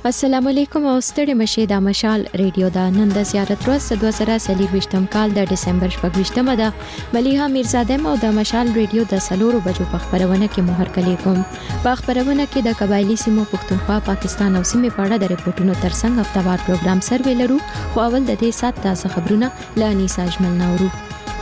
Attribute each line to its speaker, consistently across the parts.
Speaker 1: السلام علیکم او ستړي مشه د مشال ریډیو دا نن د زیارت ورځ 2023 کال د ډسمبر 28 ده مليها میرزاده او د مشال ریډیو د سلورو بجو په خبرونه کې مهر کلی کوم په خبرونه کې د قبایلی سیمو پښتونخوا پاکستان او سیمې په اړه د ریپورتونو ترڅنګ هفتوار پروګرام سروې لرو خو اول د دې سات تازه خبرونه لانی ساجمل نورو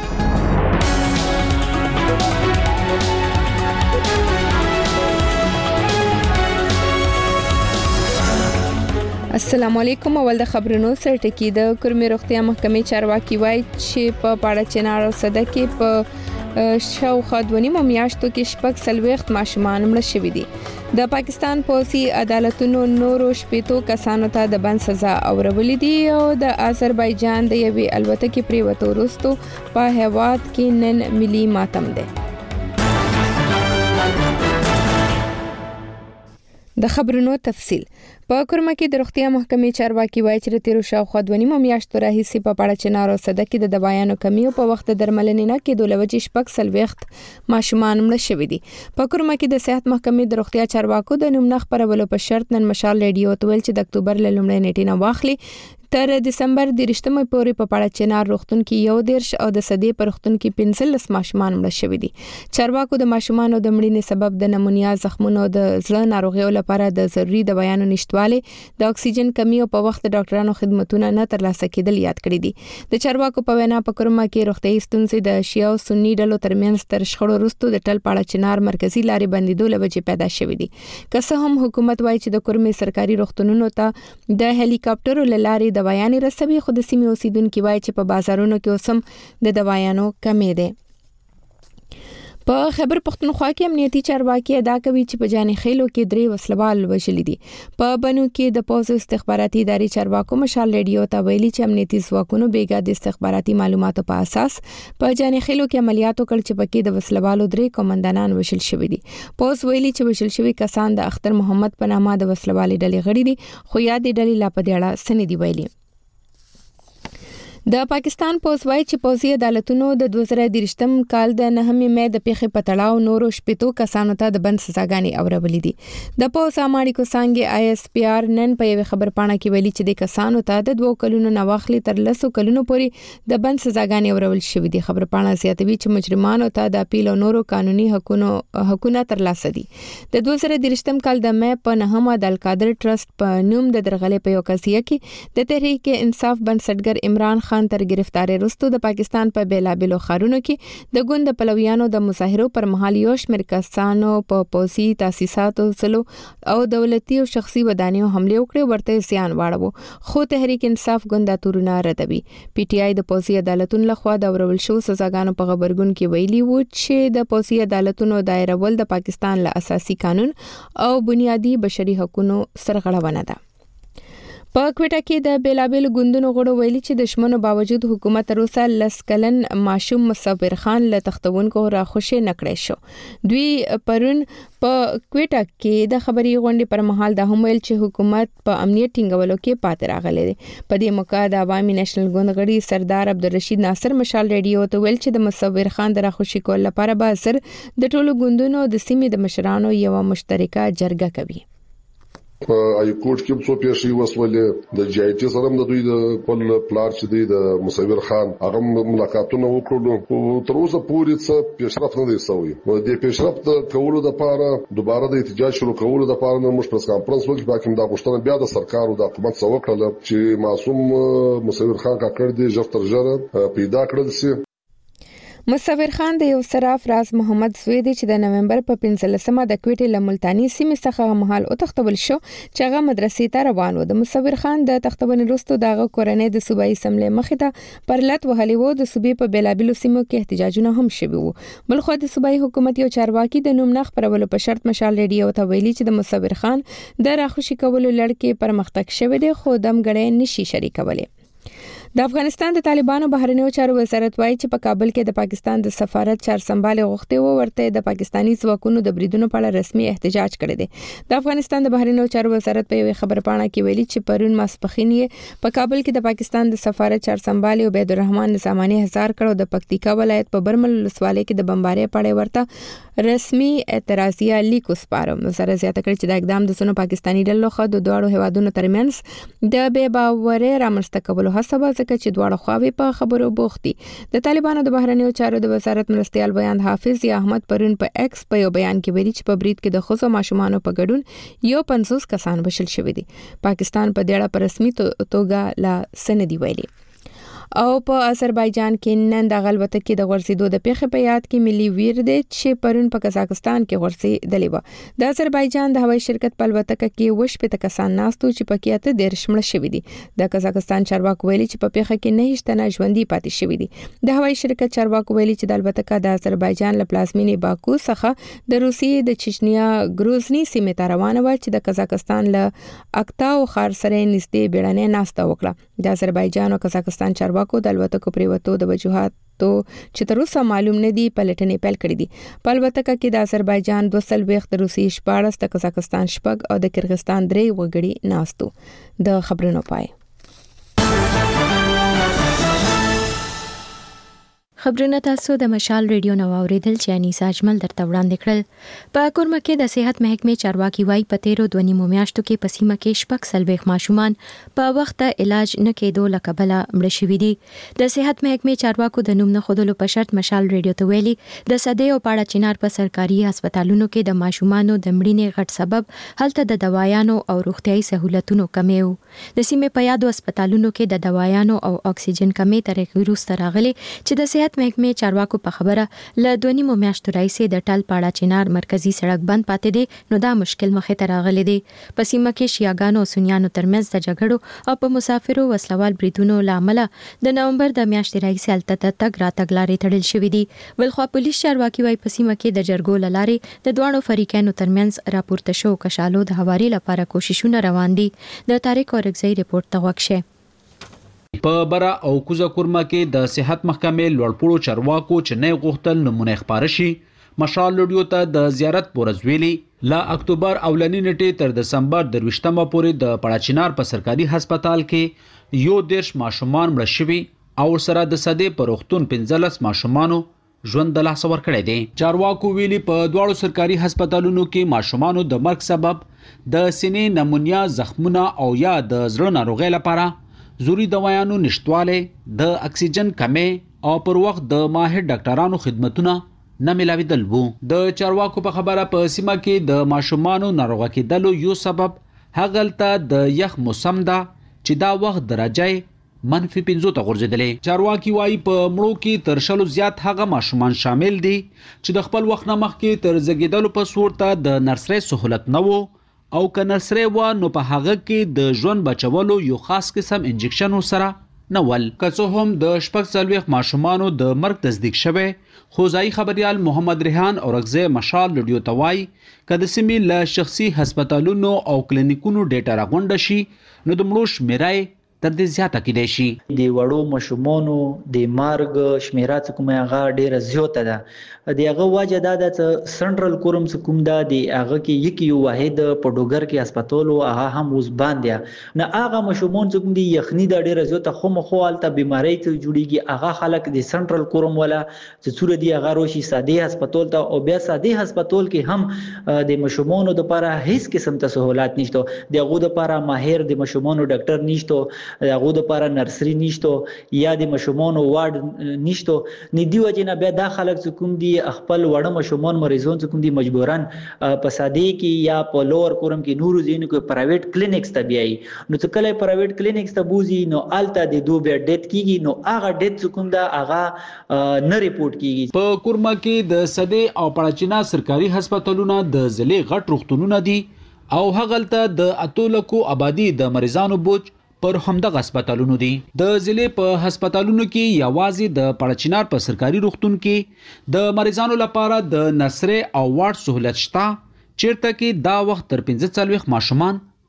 Speaker 2: السلام علیکم اول د خبرونو سره ټکی د کورمي روغتیا محکمې چارواکي وایي چې په پاړه چنار او صده کې په شاوخوا 2.5 میاشتو کې شپږ سلويخت ماشومان مړ شوي دي د پاکستان پولیسي عدالتونو نورو شپېتو کسانو ته د بند سزا اورولې دي او د آذربایجان د یوې الوتکې پریوتو وروسته په هواد کې نن ملي ماتم دی د خبرونو تفصيل په کورمه کې د روغتیا محکمې چارواکي وایي چې تیر شاوخوا 2.5 میاشتو راهیسې په پاړه چنار او صده کې د دوايانو کمی او په وخت درملنې نه کې د لوجې شپږ سلويخت ماشومان مړ شوي دي په کورمه کې د صحت محکمې د روغتیا چارواکو د نوم نه خبرولو په شرط نن مشال ریډیو تول چې د اکتوبر لومړۍ نیټې نه واخلي تر دسمبر د رښتمه پورې په پاړه چنار روغتون کې 1 او د صدې پر روغتون کې 15 ماشومان مړ شوي دي چارواکو د ماشومانو د مړینې سبب د نمونیا زخمونو د زړه ناروغیو لپاره د ضروري دوايانو نشټواله د اکسیجن کمی او په وخت د ډاکټرانو خدماتونه نه ترلاسه کېدل یاد کړی دي د چارواکو په وینا په کورمه کې روغتي ستونزې د شیعه او سنی ډلو ترمنځ تر شخړو وروسته د ټل پاړه چنار مرکزی لارې بندیدو لوجې پیدا شوې دي که څه هم حکومت وایي چې د کورمه سرکاري روغتونونو ته د هلیکاپټرو لارې دوايانې رسوي خو د سیمې اوسیدونکو وایي چې په بازارونو کې اوسم د دوايانو کمی ده په خیبر پختونخوا کې امنیتي چارواکي ادا کوي چې په جاني خېلو کې 3 وسلوال وژل دي په بنو کې د پوز استخباراتي ادارې چارواکو مشال ریډیو ته ویلي چې امنیتي ځواکونو بیګا د استخباراتي معلوماتو په اساس په جاني خېلو کې عملیاتو کړ چې پکې د وسلوالو 3 کمانډانان وژل شوي دي پوز ویلي چې وژل شوي کسان د اختر محمد په نامه د وسلوالي ډلې غړي دي خو یاد ډلې لا په دې اړه سن دي ویلي د پاکستان پولیس وایي چې پولیسي عدالتونو د 2023م کال د 9 مې د پیښې پټړاو نورو شپېتو کسانو ته د بند سزاګانې اورولې دي د پولیس اماړي کو څنګه ISPR نن په یو خبر پاڼه کې ویلي چې د کسانو ته د 2 کلونو نه واخلي تر 10 کلونو پورې د بند سزاګانې اورول شوې دي خبر پاڼه زیاتوي چې مجرمانو ته د اپیل او نورو قانوني حقوقونه ترلاسه دي د 2023م کال د مې په 9 د القادر ټرست په نوم د درغلې په یو قضیه کې د تحریک انصاف بنسټګر عمران خان تر گرفتاری وروسته د پاکستان په بیلابلو خارونو کې د ګوند پلویانو د مظاهرو پر مهال یو شمېر کسانو په پولیسي تاسیساتو سلو او دولتي او شخصي ودانیو حمله وکړې ورته زیان واړو خو تحریک انصاف ګوند تورونه ردوي PTI د پولیسي عدالتونو لخوا د اورول شو سزاګانو په خبرګون کې ویلي و چې د پولیسي عدالتونو دایره ول د پاکستان له اساسي قانون او بنیادی بشري حقوقو سرغړونه ده په کوټه کې د بیلابل ګوندونو غړو ویلي چې د شمنو باوجود حکومت روسا لسکلن ماشوم مصور خان له تختونکو راخوشي نکړې شو دوی پرون په کوټه کې د خبري غونډې پر مهال د همویل چې حکومت په امنیت ټینګولو کې پاتې راغلی دی په دې موقع د عوامي نېشنل ګوند غړي سردار عبدالرشید ناصر مشال ریډیو ته ویل چې د مصور خان د راخوشي کول لپاره به سر د ټولو ګوندونو د سیمې د مشرانو یو مشترکه جرګه کوي
Speaker 3: ای کوټ کې څو پیښې وسولې د جایټي سره د دوی د خپل پلار چې دی د مصور خان هغه ملاقاتونه وکړو او تر اوسه پورې څه پیشرفت نه دی شوی او د پیشرفت کولو لپاره دوباره د احتجاج شروع کولو لپاره موږ پرس کانفرنس وکړو باکم دا غوښتنه بیا د سرکار او د حکومت څخه وکړه چې معصوم مصور خان کاکړ دی ژر تر ژره پیدا کړل شي
Speaker 2: مصور خان د یو صراف راز محمد زوی دی چې د نومبر په 15مه د کوټې له ملتانی سیمې څخه مهال او تختول شو چې هغه مدرسې ته روان و د مصور خان د تختون وروسته دغه کورنۍ د صوبایي سملې مخې ته پرلط وهلي وو د صوبې په بیلابلو سیمو کې احتجاجونه هم شوي وو بلخو د صوبایي حکومت یو چارواکي د نوم نه خبرولو په شرط مشال ریډیو ته ویلي چې د مصور خان د راخوشي کولو لړ کې پرمختګ شوی دی خو دمګړې نشي شریکولې د افغانستان د طالبانو بهرنیو چارو وزارت وایي چې په کابل کې د پاکستان د سفارت چار سمبال غوښتي وو ورته د پاکستانی ځواکونو د بریدونو په اړه رسمي احتجاج کړی دی. د افغانستان د بهرنیو چارو وزارت په یوه خبرپاڼه کې ویلي چې پرون ماسپخین یې په کابل کې د پاکستان د سفارت چار سمبال عبید الرحمن نظامانی هزار کړو د پکتیکا ولایت په برمل ولسوالۍ کې د بمبارۍ په اړه ورته رسمي اعتراضیه لیک وسپارم. سره زیاته کړ چې د اقدام د سونو پاکستانی ډلو خو د دوه هیوادونو ترمنځ د بے باورۍ رامنځته کولو هڅه ځکه چې دواړه خواوې په خبرو بوختي. د طالبانو د بهرنیو چارو د وزارت مرستيال بیان حافظ احمد پرون په ایکس په یو بیان کې ویلي چې په برید کې د خصوصي ماشومانو په ګډون یو 50 کسان وشل شوی دي. پاکستان په دې اړه په رسمي توګه لا سندي ویلي. او په آذربایجان کې نن د غلبته کې د ورسېدو د پیښې په یاد کې ملي ویر دی چې پرون په قزاقستان کې ورسېدلی و. د آذربایجان د هوایي شرکت په الوتکه کې وشپې ته کسان ناستو چې پکې اته د رشمړ شوی دي. د قزاقستان چارواکو ویلي چې په پیښه کې نه هیڅ ژوندۍ پاتې شوی دي. د هوایي شرکت چارواکو ویلي چې د الوتکه د آذربایجان له پلازمینې باکو څخه د روسیې د چچنیا ګروزني سیمې ته روانه و چې د قزاقستان له اکتاو ښار سره نږدې بیړنۍ ناسته وکړه. د آذربایجان او قزاقستان چارواکو د الوتکو پریوتو د وجوهاتو چې تر اوسه معلوم نه دي پلټنې پیل کړې دي. په الوتکه کې د آذربایجان 240 د روسیې 14 د قزاقستان 6 او د کرغستان 3 وګړي ناستو. د خبرونو پای.
Speaker 1: خبرونه تاسو د مشال ریډیو نو اوریدل چې انیسا اجمل درته وړاندې کړل. په کورمه کې د صحت محکمې چارواکي وایي په 13 میاشتو کې په سیمه کې شپږ سلويخ ماشومان په وخت علاج نه کېدو لکبله مړ شوي دي. د صحت محکمې چارواکو د نوم نه خودلو په شرط مشال ریډیو ته ویلي د سدې او پاړه چنار په سرکاري هسپتالونو کې د ماشومانو د مړینې غټ سبب هلته د دوايانو او روغتيایي سہولتونو کمی وو. د سیمې په یادو هسپتالونو کې د دوايانو او اکسیجن کمی ترې وروسته راغلي چې د صحت محکمې چارواکو په خبره ل 2 میاشتو راځي د ټل پاړه چنار مرکزی سړک بند پاتې دي نو دا مشکل مخه ته راغلي دي. په سیمه کې شیاګانو او سنیانو ترمنځ د جګړو او په مسافرو وسلوال بریدونو لامل د نومبر د میاشتې راځي الته تک راتګ لارې تړل شوې دي. ولخوا پولیس چارواکي وايي په سیمه کې د جرګو لارې د دوانو فریقانو ترمنځ راپورته شو کشالو د هواري لپاره کوششونه روان دي. د تاریخ اورګزئی ریپورت ته وکشه.
Speaker 4: په برا او کوزه کورما کې د صحت محکمې لوړپوړو چارواکو چې نه غوښتل نمونه خبره شي مشال لوډیو ته د زیارت پورز ویلي لا اکتوبر اولنی نیټه تر دسمبر 23 پورې د پړاچینار په سرکاري هسپتال کې یو 10 ماشومان مړ شوي او سره د سدې په روغتون 15 ماشومانو ژوند د لاس ور کړی دي. چارواکو ویلي په دواړو سرکاري هسپتالونو کې ماشومانو د مرګ سبب د سینې نمونیا زخمونه او یا د زړه ناروغۍ لپاره زوري دوايانو نشټواله د اکسیجن کمی او پر وخت د ماهر ډاکټرانو خدمتونه نه ملاویدل وو. د چارواکو په خبره په سیمه کې د ماشومانو ناروغه کېدلو یو سبب هغلته د یخ موسم ده چې دا وخت درجه -15 ته غورځیدلې. چارواکي وايي په مړو کې تر شلو زیات هغه ماشومان شامل دي چې د خپل وخت نه مخکې تر زګیدلو په صورت د نرسري سہولت نه وو او که نرسري و نو په هغه کې د ژوند بچولو یو خاص قسم انجکشن سره نول. که څه هم د شپږ څلوېښت ماشومانو د مرګ تصدیق شوی خو ځایي خبريال محمد ریحان اورګزئی مشال لوډیو ته وایي که د سیمې له شخصي هسپتالونو او کلینیکونو ډیټا راغونډه شي نو د مړو شمیرای تر دې زیاته کېدای شي.
Speaker 5: د وړو ماشومانو د مارګ شمیره کومه هغه ډیره زیاته ده. د هغه وجه دا د سنټرل کورم کوم ده د هغه کې یو واحد په ډوګر کې هسپتال او هغه هم اوس باندې نه هغه ماشومان کوم دي یخني د ډیره زیاته خو حالت بیماری ته جوړیږي هغه خلک د سنټرل کورم ولا چې څوره دی هغه روشي ساده هسپتال ته او بیا ساده هسپتال کې هم د ماشومانو لپاره هیڅ قسم ته سہولت نشته. دغه لپاره ماهر د ماشومانو ډاکټر نشته هغه د لپاره نرسري نشته یا د ماشومانو وارډ نشته نه دی وجه نه بیا د خلک کوم دي خپل وړه ماشومان مریضون کوم دي مجبورن په ساده کې یا په لوور کورم کې نورو ځینو کې پرایویټ کلینیکس ته بیاي نو چې کله پرایویټ کلینیکس ته بوزي نو الته د دوه بیا ډیت کیږي نو هغه ډیت کوم دا هغه نه ریپورت کیږي.
Speaker 4: په کورما کې د سدې او پړاچینا سرکاري هسپتالونه د ضلع غټ روغتونونه دي او هغلته د اتولکو آبادی د مریضانو بوج پر همدغه هسپتالونو دي. د ضلع په هسپتالونو کې یوازې د پړاچینار په سرکاري روغتون کې د مریضانو لپاره د نرسري او وارډ سہولت شته چیرته کې دا وخت تر 15 ماشومان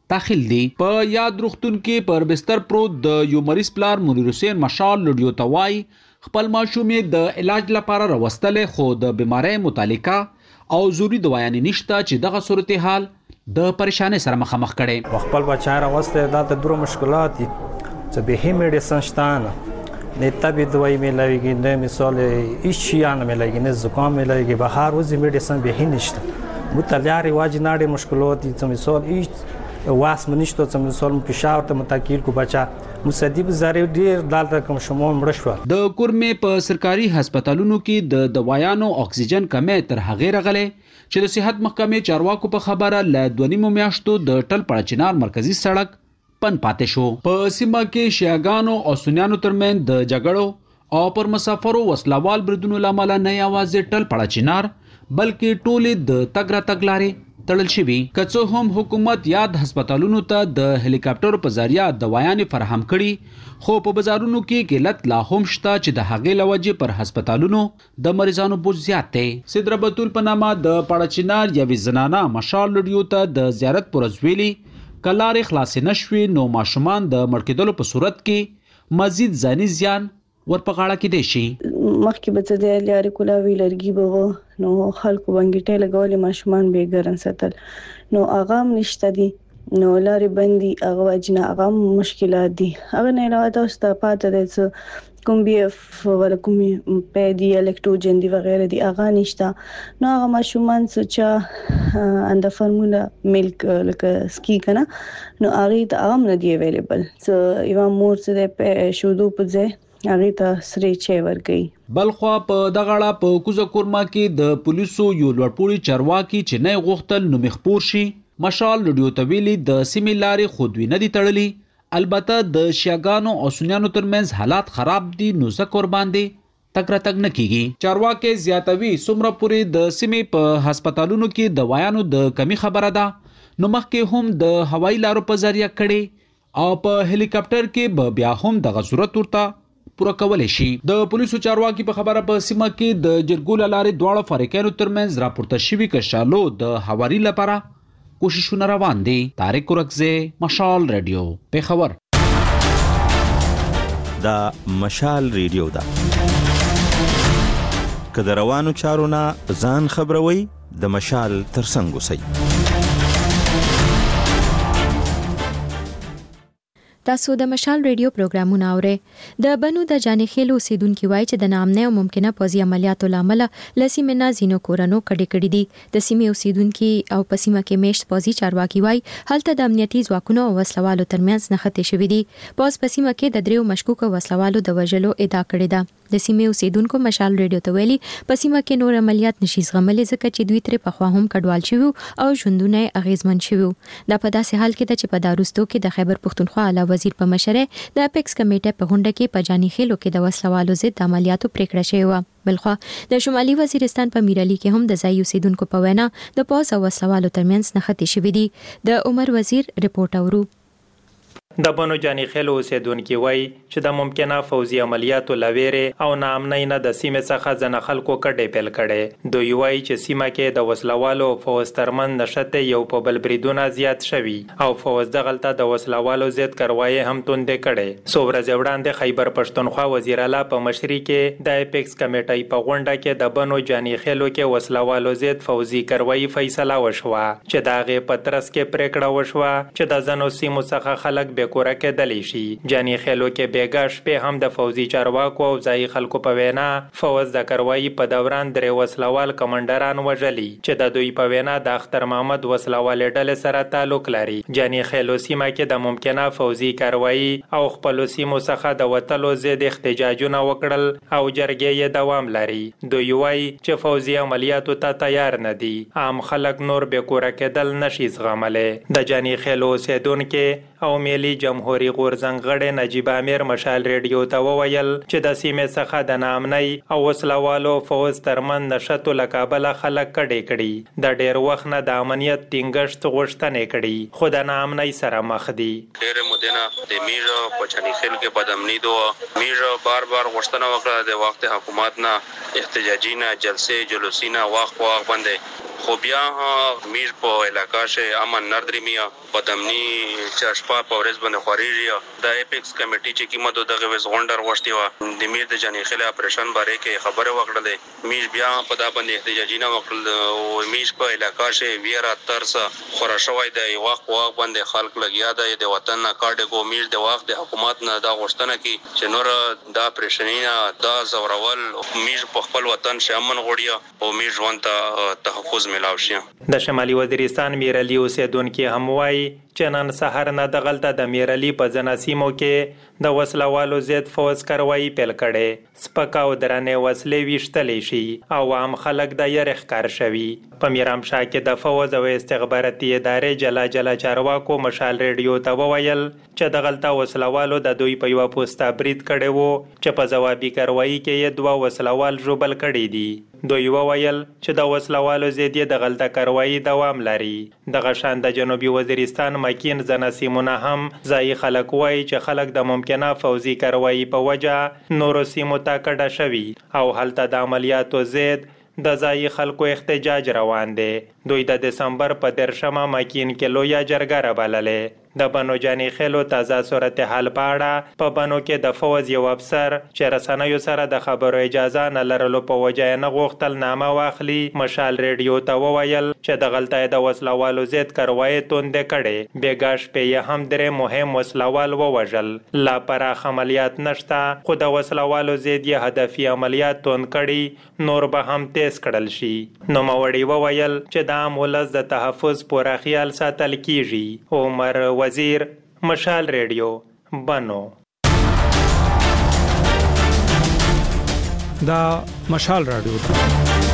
Speaker 4: داخل دي. په یاد روغتون کې پر بستر پروت د یو مریض پلار منیر حسین مشال لډیو توای خپل ماشومې د علاج لپاره راوستلې، خو د بیماری متعلقه او ضروري دوايانې نشته چې دغه صورتحال د پریشانۍ سره مخامخ کړي.
Speaker 6: خپل بچا راوسته دا د درو مشکلات دي چې به میډیسن شتانه نه طبي دوايي ملایږي، نه مثال هیڅ شي نه ملایږي، نه زکام ملایږي، بهر وځي میډیسن به نشته. متعلق رواج ناړي مشکلات دي چې مثال هیڅ واس منشته، چې مثال فشار ته متکیل کو بچا مصدیب زری ډیر دالته کوم شمو مړ شو.
Speaker 4: د کورمې په سرکاري هسپتالونو کې د دوايانو اکسیجن کمې تر هغه رغلې چې د صحت محکمې چارواکو په خبره ل 2.5 میاشتو د ټلپړه چنار مرکزی سړک پن پاتې شو. په سیمه کې شیعاګانو او سنیانو ترمن د جګړو او پر مسافرو وسلوال بریدونو لامل نه یوازې ټلپړه چنار بلکې ټولې د تګ تګلارې تړل شوی. کڅو هم حکومت یاد هسپتالونو ته د هلیکاپټر په ذریعہ دوايانې فراهم کړي، خو په بازارونو کې قلت لا هم شته چې د هغې لوجې پر هسپتالونو د مریضانو بوج زیات دی. سدره بتول په نامه د پړچینار یوې زنانه مشال لډیو ته د زیارت پرځویلی کلارې خلاصې نشوي، نو ماشومان د مړ کېدلو په صورت کې مزید ځاني زیان ورپغاړه کې دي شي.
Speaker 7: مخکې به د لارې کولاوي لرګي به نو خلکو بنګټې لګولې، ماشومان به ګرن ساتل، نو اغام نشته دي، نو لارې بندي هغه وجنه اغام مشکلات دي. هغه نه علاوه تاسو ته پاتې ده کوم بي اف ولا کوم پېدي الکتروجن دي وغیرہ دي هغه نشته. نو هغه ماشومان چې اند فارمولا ملک لکه سکی کنه نو هغه ته هم نه دی اویلیبل. څه یو مور څه د شودو په ځای هغه ته سری چي ورګي.
Speaker 4: بلخوا په دغړه په کوزه کورما کې د پولیسو یو لوړپوړي چارواکي چې نه غوښتل نو مخپور شي. مشال لډیو تویلی د سیمې لارې خودوی نه دي تړلي، البته د شیعاګانو او سنیانو ترمنځ حالات خراب دي، نو ذکر باندې تک نه کیږي. چارواکي زیاتوي څومره پورې د سیمې په هسپتالونو کې دوايانو د کمی خبره ده، نو مخکې هم د هوایي لارو په ذریعہ کړي او په هلیکاپټر کې بیا هم د ضرورت ورته پوره کولای شي. د پولیسو چارواکي په خبره په سیمه کې د جرګو لارې دواړه فریقانو ترمنځ راپورته شوی کشالو د هواري لپاره کوششونه روان دي. طارق ورکزه، مشال رادیو، پیښور.
Speaker 8: دا مشال رادیو ده. که د روانو چارو نه ځان خبروي د مشال ترڅنګ اوسئ.
Speaker 1: تاسو د مشال ریډیو پروګرامونه اورئ. د بنو د جانې خېلو اوسیدونکو وایي چې د نامنه او ممکنه پوځي عملیاتو لامل لسیمه نازینو کورونو کډې دي. د سیمې اوسیدونکو او په سیمه کې میشت پوځي چارواکي وایي هلته د امنیتي ځواکونو او وسلوالو ترمنځ نښتې شوې دي. پوځ په سیمه کې د دریو مشکوک وسلوالو د وژلو ادعا کړې ده. د سیمې اوسیدونکو مشال ریډیو ته ویلي په سیمه کې نور عملیات نشي زغملي ځکه چې دوی ترې پخوا هم کډوال شوي او ژوندونه اغیزمن شوي. دا په داسې حال کې ده چې په داروستو کې د خیبر پښتونخوا اعلی وزیر په مشرۍ د اپیکس کمیټې په غونډه کې په جاني خېلو کې د وسلوالو ضد عملیاتو پریکړه شوې وه. بلخوا د شمالي وزیرستان په میرالي کې هم د ځای اوسیدونکو په وینا د پوځ او وسلوالو ترمنځ نښتې شوې دي. د عمر وزیر رپورټ اورو.
Speaker 9: د بنو جاني خېلو اوسیدونکي وایي چې د ممکنه فوزي عملیاتو لویرې او ناامنۍ نه د سیمې څخه ځنه خلکو کډې پیل کړي. دوی وایي چې سیمه کې د وسلوالو او فوز ترمن نشته یو په بل بریدونه زیات شوي او فوز دغلته د وسلوالو ضد کاروایی هم توندې کړي. څو ورځې وړاندې خیبر پښتونخوا وزیر اعلی په مشرۍ کې د اپیکس کمیټې په غونډه کې د بنو جاني خېلو کې وسلوالو ضد فوزي کاروایی فیصله وشوه چې د هغې په ترڅ کې پریکړه وشوه چې د ځینو سیمو څخه خلک کورا کېدلی شي. جاني خېلو کې بیګا شپې هم د فوزي چارواکو او ځایي خلکو په وینا فوز د کاروایی په دوران درې وسلوال کمانډران وژلي چې د دوی په وینا د اختر محمد وسلوال ډلې سره تعلق لري. جاني خېلو سیمه کې د ممکنه فوزي کاروایی او خپل سیمو څخه د وټلو ضد احتجاجونه وکړل او جرګې یې دوام لري. دوی وایي چې فوزي عملیاتو ته تیار نه دي. عام خلک نور به کورا کېدل نشي زغملی. د جاني خېلو اوسیدونکي او ملي جمهوریت غورځنګ غړی نجیب امیر مشال ریډیو ته وویل چې د سیمې څخه د ناامنۍ او وسلوالو فوز ترمن نشتو له کابله خلک کډې کړي. د ډېر وخت نه د امنیت ټینګښت غوښتنې کړي خو د ناامنۍ سره مخ دي.
Speaker 10: ډېرې مودې نه د میر په جاني خېل کې بدامني دو میر بار غوښتنه وکړه د وخت حکومت نه احتجاجي نه جلسې جلوسي نه واخ باندې خو بیا میر په علاقہ شه امن نردرمیا پدمنی چشپا پورز باندې خوريږي د اپیکس کمیټي چې کیمه دغه وزغونډر وشتي و د میر د جنې خله اپریشن باره کې خبره وکړه میر بیا په دا باندې احتجاجینه وکړل او میر په علاقہ شه ویرا ترس خورشوي د وخت باندې خلک لګیا د وطن کارډګو میر د وخت د حکومت نه دا غوښتنه کی چې نور دا اپریشنینا دا زورول میر په خپل وطن شه امن غوړیا او میر ژوند ته تحفظ ملاوي شي
Speaker 9: د شمالي وزیرستان میرعلی اوسیدونکو هم وایي چې نن سحر نه د غلطه د میرعلی په ځناسیمو کې د وسلوالو زیات فوز کاروایی پیل کړي سپکاو درنه وسلې ویشتلې شي او عام خلک د یې ښکار شوي په میرامشاه کې د فوز او استخباراتي ادارې جلا چارواکو مشال ریډیو ته وویل چې د غلطه وسلوالو د دوی په یو پوسټ برید کړي وو چې په ځوابي کاروایی کې یې دوه وسلوال ژوبل کړي دي دوی وویل چې د وسلوالو زیدي د غلطه کاروایی دوام لري د غشان د جنوبي وزیرستان مکین ځناسیمونه هم ځای خلک وایي چې خلک د ممکنه فوزي کاروایی په وجه نورو سیمو ته کډه شوي او هلته د عملیاتو ضد د ځای خلکو احتجاج روان دی دوی د دسمبر په 13 مکین کې لویه جرګه رابللې د بنو جانی خیلو تازه صورتحال په اړه په بنو کې د فوز یو افسر چې رسنیو سره د خبرو اجازه نه لرلو په وجه نه غوښتل نامه واخلي مشال ریډیو ته وویل چې د غلطۍ د وسلوالو ضد کاروایی توندې کړي بیګا شپې هم درې مهم وسلوال ووژل لا پراخ عملیات نشته خو د وسلوالو ضد یې هدفي عملیات توند کړي نور به هم تیز کړل شي نوموړي وویل چې د عام ولس د تحفظ پوره خیال ساتل کیږي عمر وزیر مشال ریډیو بنو
Speaker 11: دا مشال رادیو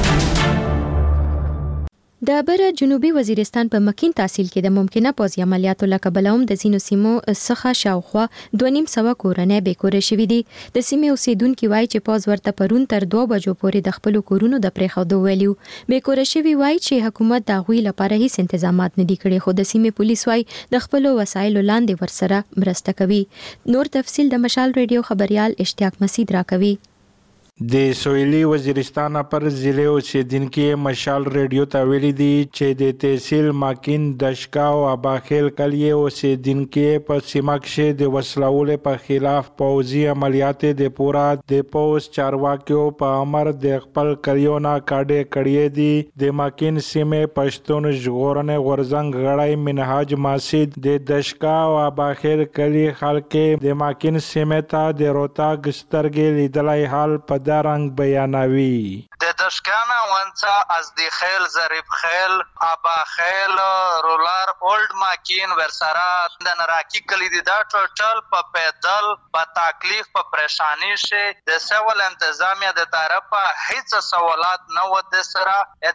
Speaker 1: د بره جنوبي وزیرستان په مکین تحصیل کې د ممکنه پوځي عملیاتو لکه هم د زینو سیمو څخه شاوخوا 2.5 کورنۍ بیکوره شوې دي د سیمې اوسیدونکو وایي چې پوځ ورته پرون تر 2 بجو پورې د خپل کورونو د پریښودو ویلو بیکوره شوی وایي چې حکومت د غوي لپاره هیڅ تنظیمات نه دي کړي خو د سیمې پولیس وایي د خپل وسایلو لاندې ورسره مرسته کوي نور تفصیل د مشال ریډیو خبريال اشتیاق مسعود راکوي
Speaker 12: د سویلي وزیرستان پر ضلع اوسیدونکو مشال ریډیو ته ویلي دي چې د تحصیل ماکین دشکا او اباخیل کلیه اوسیدونکو په سیمه کې د وسلوالو په خلاف پوځي عملیات د پورا د پوز چارواکیو په امر د خپل کلیونه کاډه کړي دي د ماکین سیمه پښتون ژغورنه غورزنګ غړای منهاج ماسید د دشکا او اباخیل کلیه خلک د ماکین سیمه ته د روتاګ سترګې لیدلای حال په دارنګ بیانوي
Speaker 13: د دشکانه ونڅه از دی خیل ظریف خیل ابا خیل رولار اولد ماکین ورسره د نراکی کلی دی دا ټوټل په پیدل په تکلیف په پریشانی شه د سیول انتظامیه د طرفه هیڅ سوالات نه و د سره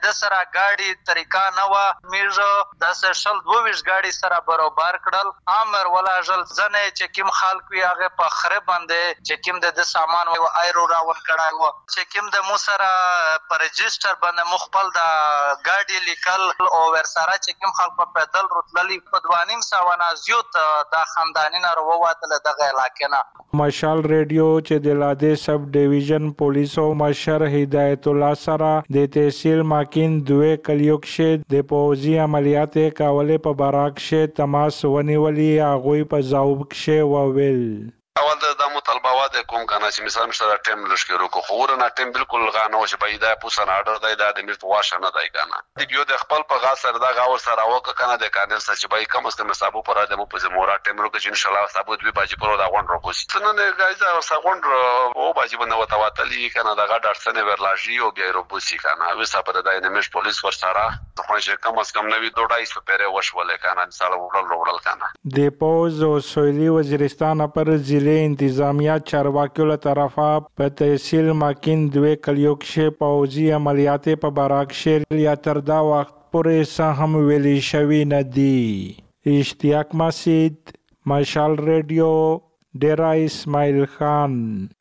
Speaker 13: گاډي طریقه نه و میژه د سشل 22 گاډي سره برابر کړل امر ولا جل زنه چې کوم خلک وی هغه په خره باندې چې کوم د سامان او ایرو راون کړای و چې کوم د موسره پر رجستر باندې مخبل د گاډي لیکل او ورسره چې کوم خلک په پیدل رتللی په 2.5 ساونه زیات د خاندانی نه ورواتل دغه علاقې نه
Speaker 12: مشال ریډیو چې د لاده سب ډیویژن پولیسو مشر هدایت الله سره د تحصیل ماکین دوه کلیوکشه د پوځي عملیات کاوله په باراکشه تماس ونیولي هغه په ځواب کې وویل
Speaker 14: اول د مطالبه واده کوم کنه چې مثلا مشترک ټیم لشکرو کو خورنه ټیم بالکل غانو چې بيدا پوسن اورډر دی د میرت واشه نه دی کنه د یو د خپل په غا سره د غاور سره وک کنه د کانل سره چې بای کم است مسابو پر د مو په زمورا ټیم رو کې ان شاء الله سبو دوی باجی پر دا غون رو کو څنګه نه غایزه سغون او باجی باندې وتواتلی کنه د غا درسنه ورلاجی او بیا رو بوسی کنه وسه پر د نمش پولیس ور سره خو چې کم اس کم نوی دوډای سپره وشول کنه ان شاء الله وړل کنه
Speaker 12: د پوز او سویلي وزیرستان پر ضلع انتظامیه چارواکیو له طرفه په تحصیل ماکین دوه کلیوکشه پوځي عملیات په باراکشه یا تر دا وخت پورې سهم ویلي شوی نه دی اشتیاق مسعود مشال ریډیو ډیرا اسماعیل خان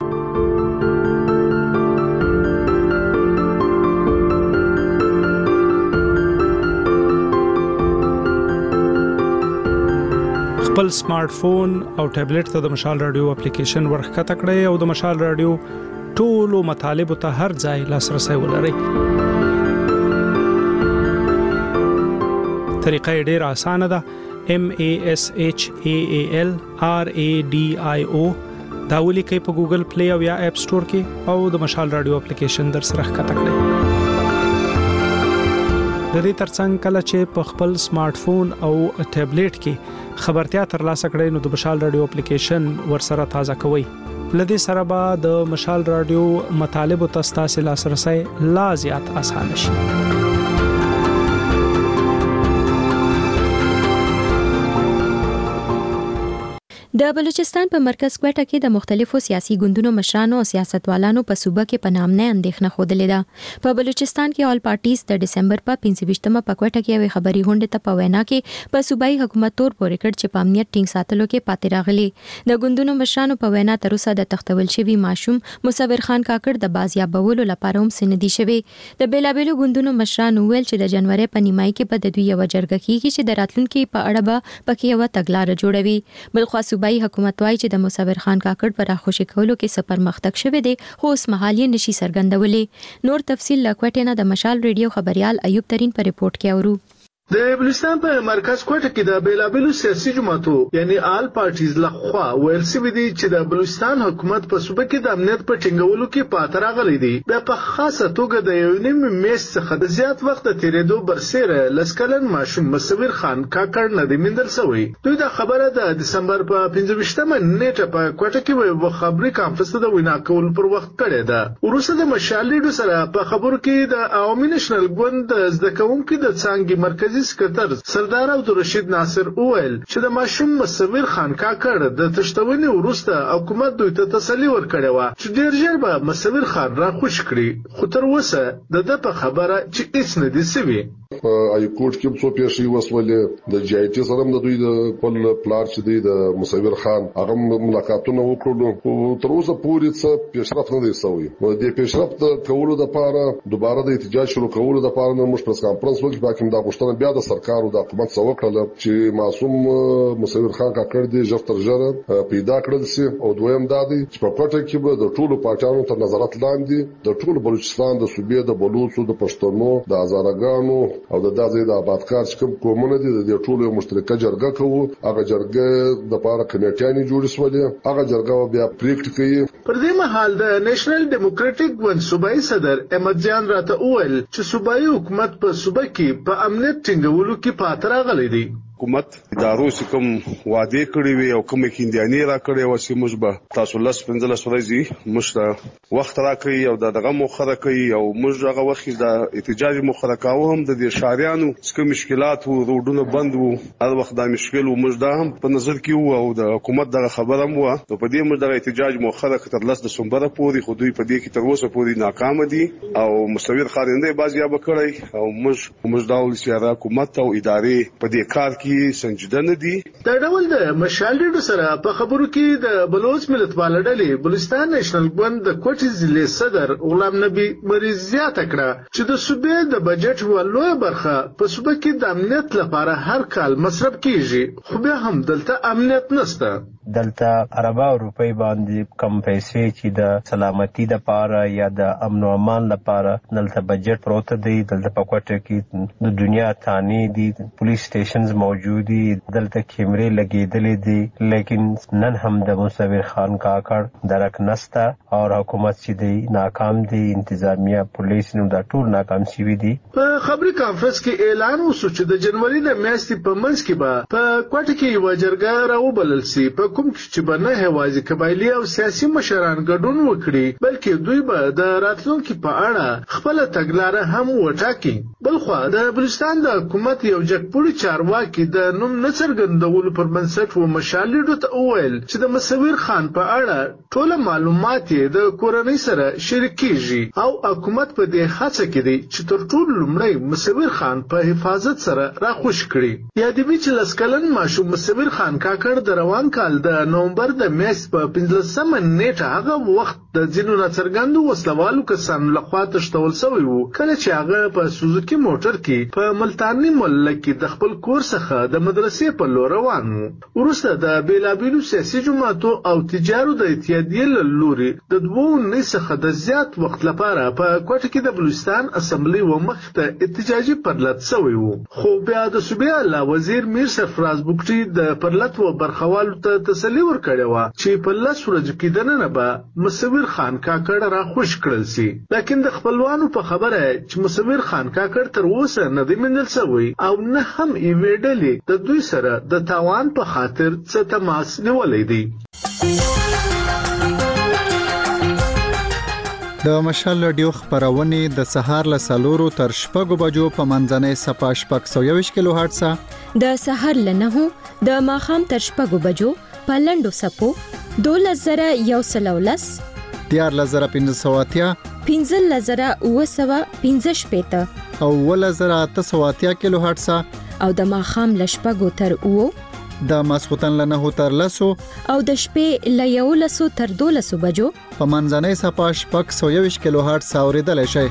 Speaker 11: خپل سمارټ فون او ټابلیټ ته د مشال رادیو اپلیکیشن ورخته کړئ او د مشال رادیو ټولو مطالب ته هر ځای لاسرسي ولرئ طریقه ډیره اسانه ده MASHAALRADIO دا ولیکئ په ګوګل پلی او یا اپ سٹور کې او د مشال رادیو اپلیکیشن در سره ښکته کړئ. د دې ترڅنګ کله چې په خپل سمارټ فون او ټابلیټ کې خبرتیا ترلاسه کړئ نو د مشال رادیو اپلیکیشن ورسره تازه کوئ. لدې سره به د مشال رادیو مطالب او تاسو لاسرسي لا زیات اسانه شي.
Speaker 1: د بلوچستان په مرکز کوټه کې د مختلفو سیاسي ګوندونو مشرانو او سیاستوالانو په صوبه کې په نام نه اندېښنه خوده لیده. په بلوچستان کې آل پارټیز د دسمبر په 25مه په کوټه کې یو خبري غونډه ته په وینا کې په صوبایي حکومت تور پورې کړ چې په امنیت ټینګ ساتلو کې پاتې راغلي. د ګوندونو مشرانو په وینا تر اوسه د تختول شوی ماشوم مصور خان کاکړ د بازیابولو لپاره هم سندي شوی. د بیلابېلو ګوندونو مشرانو ویل چې د جنوري په نیمای کې په د دوی یو جرګه کیږي چې د راتلونکو په اړه به پکې یو تګلارې جوړوي. بلخو صوبایي حکومت وايي چې د مصور خان کاکړ پر راخوشي کولو کې څه پرمختګ شوی دی خو اوس مهال یې نشي څرګندولې. نور تفصیل لکوټه نه د مشال ریډیو خبريال ایوب ترين په ریپورت کې اورو.
Speaker 15: د بلوچستان په مرکز کوټه کې د بیلابېلو سیاسي جماعتو یعنی آل پارټیز لخوا ویل سوي دي چې د بلوچستان حکومت په صوبه کې د امنیت په ټینګولو کې پاتې راغلي دي. په خاصه توګه د یو نیم میاشت څخه د زیات وخت تیرېدو برسره لسکلن ماشوم مصور خان کاکړ نه دی مندل شوی. دوی د خبره د دسمبر په 25مه نیټه په کوټه کې یو خبري کانفرنس د وینا کول پر وخت کړی ده. وروسته د مشال ریډیو سره په خبرو کې د عوامي نېشنل ګوند د زده کوونکو د څانګې مرکزی سکرټر سردار عبدالرشید ناصر اویل چې د ماشوم مصور خان کاکړ د تشتونې وروسته حکومت دوی ته تسلی ورکړې و چې ډیر ژر به مصور خان را خوش کړي خو تر اوسه د په خبره چې هیڅ نه دي سوي.
Speaker 3: ایکوټ کې څو پیښې وسولې د جی آی ټي سره د دوی د خپل پلار چې دی د مصور خان هغه ملاقاتونه وکړو خو تر اوسه پورې څه پیشرفت نه دی شوی. د پیشرفت کولو لپاره دوباره د احتجاج شروع کولو لپاره موږ پرس کانفرنس وکړو باکم دا غوښتنه بیا د سرکار او د حکومت څخه وکړه چې معصوم مصور خان کاکړ دی ژر تر ژره پیدا کړل شي او دویم دا دی چې په کوټه کې به د ټولو پارټیانو تر نظارت لاندې د ټولو بلوچستان د صوبې د بلوچو د پښتنو د هزارګانو او د دازې د آبادکار چې کوم قومونه دي د ټولو یو مشترکه جرګه کوو. هغه جرګه د لپاره کمیټیانې جوړې شولې. هغه جرګه بیا پریکټ کوي.
Speaker 15: پر دې مهال د نېشنل ډیموکراټک ګوند صوبایي صدر احمد جان راته وویل چې صوبایي حکومت په صوبه کې په امنیت ټینګولو کې پاتې راغلی دی.
Speaker 16: حکومت ادارو چې کوم وعده کړی وي او کوم کیندیانې را کړی و چې موږ به تاسو لس 15 ورځې موږ ته وخت راکړي او دغه مخره کوي او موږ هغه وخت د احتجاج مخره کاوه هم د شهريانو څخه مشکلات وو روډونه بند وو هر وخت دا مشکل وو موږ دا هم په نظر کې وو او د حکومت دغه خبره مو نو په دې موږ د احتجاج مخره تر لس دسمبر پورې خو دوی په دې کې تر اوسه پورې ناکام دي او مصور خارنده بازیاب کړی او موږ دا ول چې حکومت او ادارې په دې کار کې سنجیده نه دي.
Speaker 15: دا ډول د مشال ریډیو سره په خبرو کې د بلوچ ملت والډلې بلوچستان نېشنل ګوند د کوټې ضلع صدر غلام نبی مریض زیاته کړه چې د صوبې د بجټ ولوي برخه په صوبې کې د امنیت لپاره هر کال مصرف کیږي خو بیا هم دلته امنیت نشته.
Speaker 17: دلته اربع روپۍ باندې کم پیسې چې د سلامتی لپاره یا د امن او امان لپاره دلته بجټ پروت دی. دلته په کوټه کې د دنیا ثاني دي پولیس سټیشنز موجود دي دلته کیمرې لګېدلې دي لیکن نن هم د مصور خان کاکړ درک نستا او حکومت چې دی ناکام دي انتظامیه پولیس نو دا ټول ناکام شوي دي.
Speaker 15: په خبري کانفرنس کې اعلان وشو چې د جنوري د میاشتې په منځ کې به په کوټه کې یو جرګه راوبلل شي په کوم چې به نه هوازي قبایلی او سیاسي مشران ګډون وکړي بلکې دوی به د راتلونکو په اړه خپل تګلارې هم وټاکي. بلخو د بلوچستان د حکومت یو جګپوړي چارواکي د نوم نڅرګندولو پر بنسټ و مشال ریډیو ته وویل چې د مصور خان په اړه ټول معلومات د کورنۍ سره شریکيږي او حکومت په دې هڅه کې دی چې تر ټولو لومړی مصور خان په حفاظت سره راخوش کړي. یادوي چې لسکلن ماشوم مصور خان کاکړ د روان کال د نومبر د میاشتې په 15مه نیټه هغه وخت د ځینو ناڅرګندو وسلوالو کسانو لخوا تښتول شوی و کله چې هغه په سوزوکي موټر کې په ملتانی ملک کې د خپل کور څخه څخه د مدرسې په لور روان وو. وروسته د بیلابیلو سیاسي جماعتو او تجارو د اتحادیې له لوري د 2 څخه د زیات وخت لپاره په کوټه کې د بلوچستان اسمبلی و مخ ته احتجاجي پرلط شوی وو. خو بیا د صوبې اعلی وزیر میر سرفراز بوکټي د پرلط و برخوالو ته تسلی ورکړې وه چې په 10 ورځو کې دننه به مصور خان کاکړ را خوش کړل سي. لکن د خپلوانو په خبره چې مصور خان کاکړ تر اوسه نه دی منل شوی او نه هم یې ډلې د دوی سره د تاوان په خاطر څه تماس نیولی دی.
Speaker 18: د مشال رادیو خبرونه د سهار له 4 تر 6 بجو په منځنۍ صفه 621 کیلو هرتز،
Speaker 1: د سهار له 9 د ماخام تر 6 بجو په لندو سپو 2113
Speaker 18: 14580
Speaker 1: 15915
Speaker 18: او 1880 کیلو هرتز
Speaker 1: او د ماخام له 6 تر 9
Speaker 18: د ماسختن له 9 تر 10
Speaker 1: او د شپې له 11 تر 12 بجو
Speaker 18: په منځنۍ صفه 621 کیلو هرتز اوریدل شي.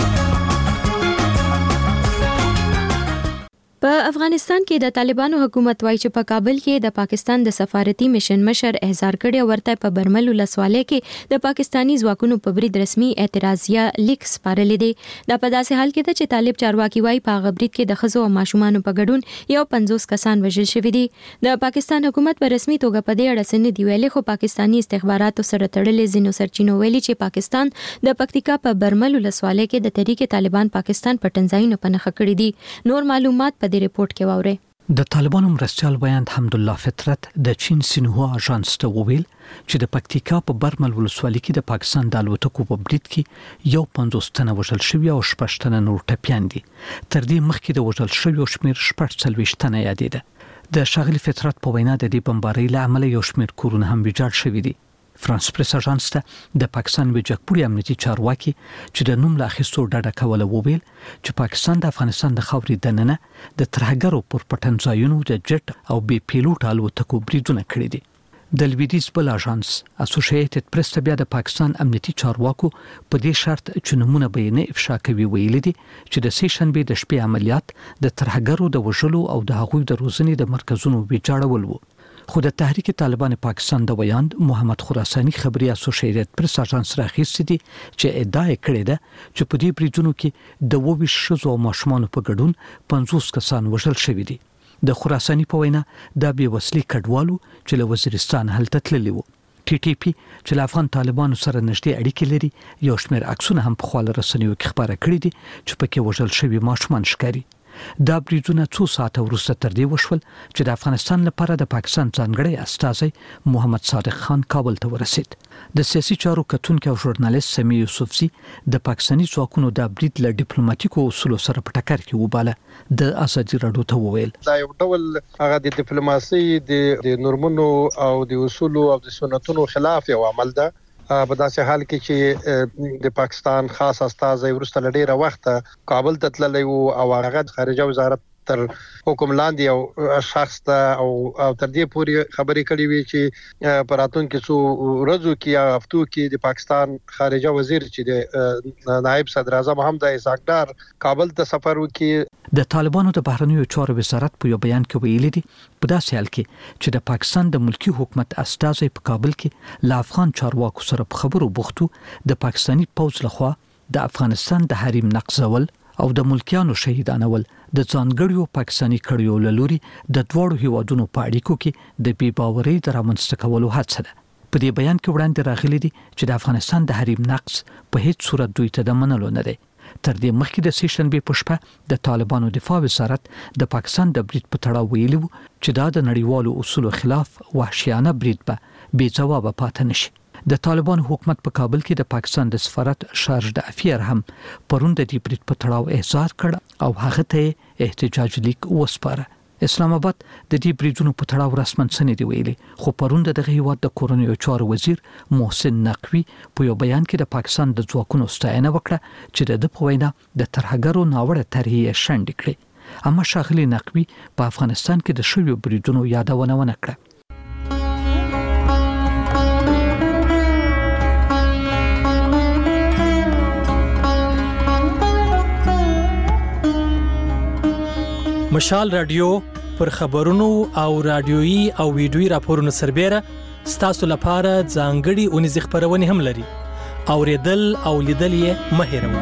Speaker 1: په افغانستان کې د طالبانو حکومت وایي چې په کابل کې د پاکستان د سفارتي مشن مشر احضار کړي ورته په برمل ولسوالۍ کې د پاکستانی ځواکونو په برید رسمي اعتراضیه لیک سپارلې دي. دا په داسې حال کې چې طالب چارواکي وایي په غبرید کې د خزو او ماشومان په ګډون یو 50 کسان وژل شوي دي. د پاکستان حکومت په رسمي توګه په دې اړه څه نه دی ویلي، خو پاکستانی استخباراتو سره تړلې ځینو سرچینو ویلي چې پاکستان د پکتیکا په برمل ولسوالۍ کې د تحریک طالبان پاکستان په ټنځایونو په نخښه کړی دي. نور معلومات په دې ریپورت کې واورئ.
Speaker 19: د طالبانو مرستيال بیان حمدالله فطرت د چین سینهوا اژانس ته وویل چې د پکتیکا په برمل ولسوالۍ کې د پاکستان د الوتکو په برید کې یو 50 تنه وژل شوي او 6 تنه نور ټپيان دي. تر دې مخکې د وژل شوي شمیر 40 تنه یادېده. د شاغلي فطرت په وینا د دې بمبارۍ له امله یو شمیر کورونه هم ویجاړ شوي دي. فرانس پریس اژانس ته د پاکستان وجهپوري امنیتي چارواکي چې د نوم لا اخیستو ډډه کوله وویل چې پاکستان د افغانستان د خاورې دننه د ترهګرو پر پټنځایونو د جټ او بي پیلوټ الوتکو بریدونه کړي دي. د لویدیځ بل اژانس اسوسییټډ پریس ته بیا د پاکستان امنیتي چارواکو په دې شرط چې نمونه بیانې افشا کوي ویلي دي چې د سیشنبه د شپې عملیات د ترهګرو د وژلو او د هغوی د روزنې د مرکزونو ویجاړول وو. خو د تحریک طالبان پاکستان د ویاند محمد خراسانی خبري اسوسییټډ پریس اژانس راخیستي دي چې ادعا کړې ده چې په دې بریدونو کې د 22 شذو او ماشومان په ګډون 50 کسان وژل شوي دي. د خراسانی په وینا د بي وسلې کډوالو چې له وزیرستان هلته تللي وو. ټي ټي پی چې له افغان طالبانو سره نږدې اړیکې لري یو شمېر عکسونه هم په خپل رسنیو کې خبره کړې دي چې پکې وژل شوي ماشومان ښکاري. دا بریدونه 2 ساعته وروسته تر دې وشول چې د افغانستان لپاره د پاکستان ځانګړی استازی محمد صادق خان کابل ته ورسید. د سیاسي چارو کتونکو او ژورنالیست سمی یوسفزي د پاکستانی ځواکونو د برید له ډیپلوماټیکو اصولو سره په ټکر کې وباله د ازادي راډیو ته وویل
Speaker 20: دا یو ډول هغه د ډیپلوماسي د نورمونو او د اصولو او د سنتونو خلاف یو عمل ده. په داسې حال کې چې د پاکستان خاص استازی ورسته لډیره وخت کابل ته تللی او هغه خارجه وزارت تر حکم لاندې او شخص ته او تر دې پورې خبرې کړې وي چې پراتون کې څو ورځو کې یا هفتو کې د پاکستان خارجه وزیر چې د نائب صدر اعظم هم د اسحاقدار کابل ته سفر وکړي.
Speaker 19: د طالبانو د بهرنیو چارو وزارت په یو بیان کې ویلي دي په داسې حال کې چې د پاکستان د ملکی حکومت استازی په کابل کې له افغان چارواکو سره په خبرو بوختو د پاکستانی پوځ لخوا د افغانستان د حریم نقضول او د ملکیانو شهیدانول د ځانګړیو پاکستانی کړیو لوري د دوړو هیوادونو په اړیکو کې د بي باورۍ د رامنځته کولو هڅه ده. په دې بیان کې وړاندې راغلي دي چې د افغانستان د حریم نقض په هیڅ صورت دوی ته د منلو نه دی. تر دې مخکې د سیشنبه په شپه د طالبانو دفاع وزارت د پاکستان د برید په تړاو ویلي وو چې دا د نړیوالو اصولو خلاف وحشیانه برید به بې ځواب پاتې نشي. د طالبان حکومت په کابل کې د پاکستان د سفارت شارج د افیر هم پرون د دې برید په تړاو احضار کړ او هغه ته احتجاج لیک وسپاره. اسلام آباد د دې بریدونو په تړاو رسمن څه نه دی ویلي، خو پرون دغه هیواد د کورنیو چارو وزیر محسن نقوی په یو بیان کې د پاکستان د ځواکونو ستاینه وکړه چې د په وینا د ترهګرو ناوړه طرحې شنډ کړي. اما شاغلي نقوی په افغانستان کې د شویو بریدونو یادونه ونه کړه.
Speaker 21: مشال رادیو پر خبرونو او رادیويي او ویډیويي راپورونو سربېره ستاسو لپاره ځانګړي اونیزې خبرونه هم لري. اوریدل او لیدل یې مه هېروئ.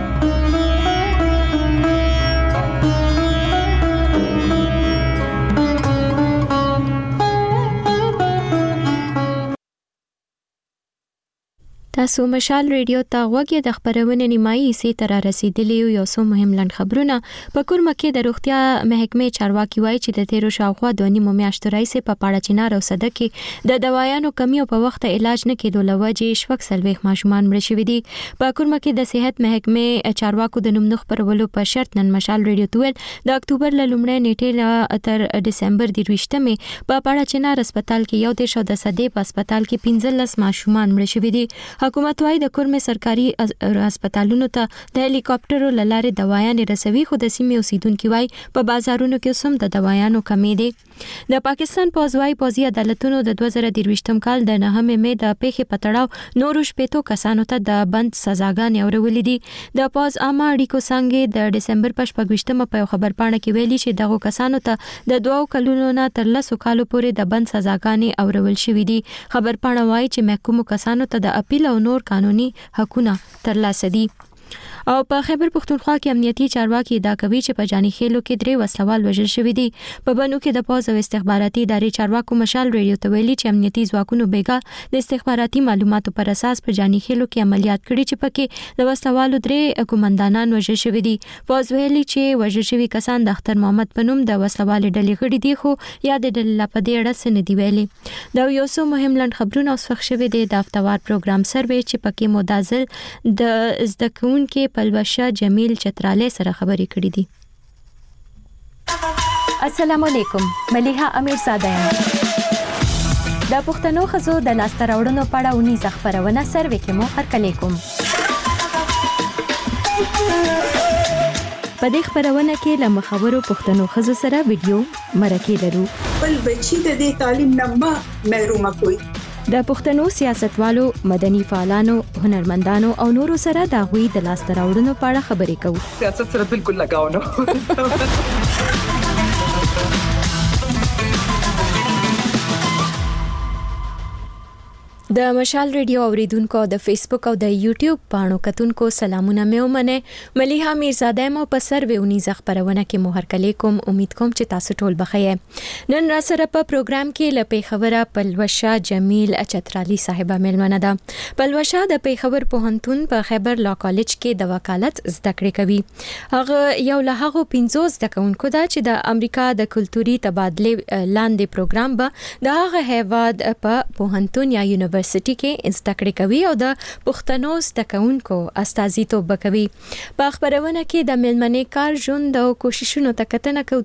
Speaker 1: تاسو مشال ریډیو ته غوږی د خبرونه نیمایي سي تر رسیدلی یو څو مهم لند خبرونه په کورمه کې د روغتیا محکمې چارواکي وایي چې د تیرو شاوخوا 2.5 میاشتو راځي په پاړه چنار او صده کې د دوايانو کمی او په وخت علاج نه کېدو لوجې شوک سلويخ ماشومان مړ شوي دي. په کورمه کې د صحت محکمې چارواکو د نوم خبرولو په شرط نن مشال ریډیو تویل د اکتوبر لومړۍ نیټې تر دسمبر د 28مې په پاړه چنار هسپتال کې یو د شو د صدې په هسپتال کې 15 ماشومان مړ شوي دي. حکومت وايي د کورمه سرکاري هسپتالونو ته د هلیکاپټرو لاره دوايان رسوي، خو د سیمې اوسیدونکو وايي په بازارونو کې سم د دوايانو کمی دي. د پاکستان پوځي عدالتونو د 2023م کال د 9 مې د پیښې پتړاو نورو شپېتو کسانو ته د بند سزاګانې اورولې دي. د پوز عامه اړیکو څنګه د دسمبر په 28مه په خبر پاڼه کې ویلي چې دغه کسانو ته د 2 کلونو نه تر 10 کالو پورې د بند سزاګانې اورول شوې دي. خبر پاڼه وايي چې محکوم کسانو ته د اپیل او نور قانوني حقونه ترلاسه دي. او په خیبر پختونخوا کې امنیتي چارواکي دا کوي چې په جاني خېلو کې 3 وسلوال وژل شوی دي. په بنو کې د پوز او استخباراتي ادارې چارواکو مشال ریډیو ته ویلي چې امنیتي ځواکونو بیګا د استخباراتي معلوماتو پر اساس په جاني خېلو کې عملیات کړي چې پکې د وسلوالو 3 قومندانان وژل شوی دي. پوز ویلي چې وژل شوی کسان د اختر محمد پنوم د وسلوال ډلې غړي دي، خو یا د ډلې په دې اړه څه نه دی ویلي. دا یو څو مهم لند خبرونه اوس وخت شوی دی د هفتوار پروګرام سروې چې پکې مدازل د زدکونکو پلوشه جمیل چتراله سره خبرې کړې دي. السلام علیکم، ملیحه امیرزاده یم. د پښتنو خزو د لاسته راوړنو په اړه ونی خبرونه سروې کې مو هرکلی کوم. په دې خبرونه کې له مخاورو پښتنو خزو سره ویډیو مرکه لرو.
Speaker 22: بل بچی د دې تعلیم نه محروم کوي.
Speaker 1: د پښتنو سیاستوالو، مدني فعالانو، هنرمندانو او نورو سره د غوي د لاسته راوړنو په اړه خبرې کوو.
Speaker 22: سیاست سره بالکل لگاو نه.
Speaker 1: د مشال ریډیو اوریدونکو د فیسبوک او د یوټیوب پاڼو کتونکو سلامونه مې ومنه. ملیحه امیرزاده مو په سروې خبرونه کې مو هرکلی کوم. امید کوم چې تاسو ټول بخیر. نن را سره په پروګرام کې لپاره خبره پلوشه جمیل چترالی صاحبہ ملمنه ده. پلوشه د پیښور پوهنتون په خیبر لا کالج کې د وکالت زده کړې کوي. هغه یو له هغه 50 زده کوونکو ده چې د امریکا د کلتوري تبادله لاندې پروګرام به د هغه هیواد په پوهنتون یا یونیورسيټي کې زده کړې کوي او د پښتنو زده کوونکو استازیتوب کوي. په خبرونه کې د ملمنې کار ژوند او کوششونو ته کتنه کوي.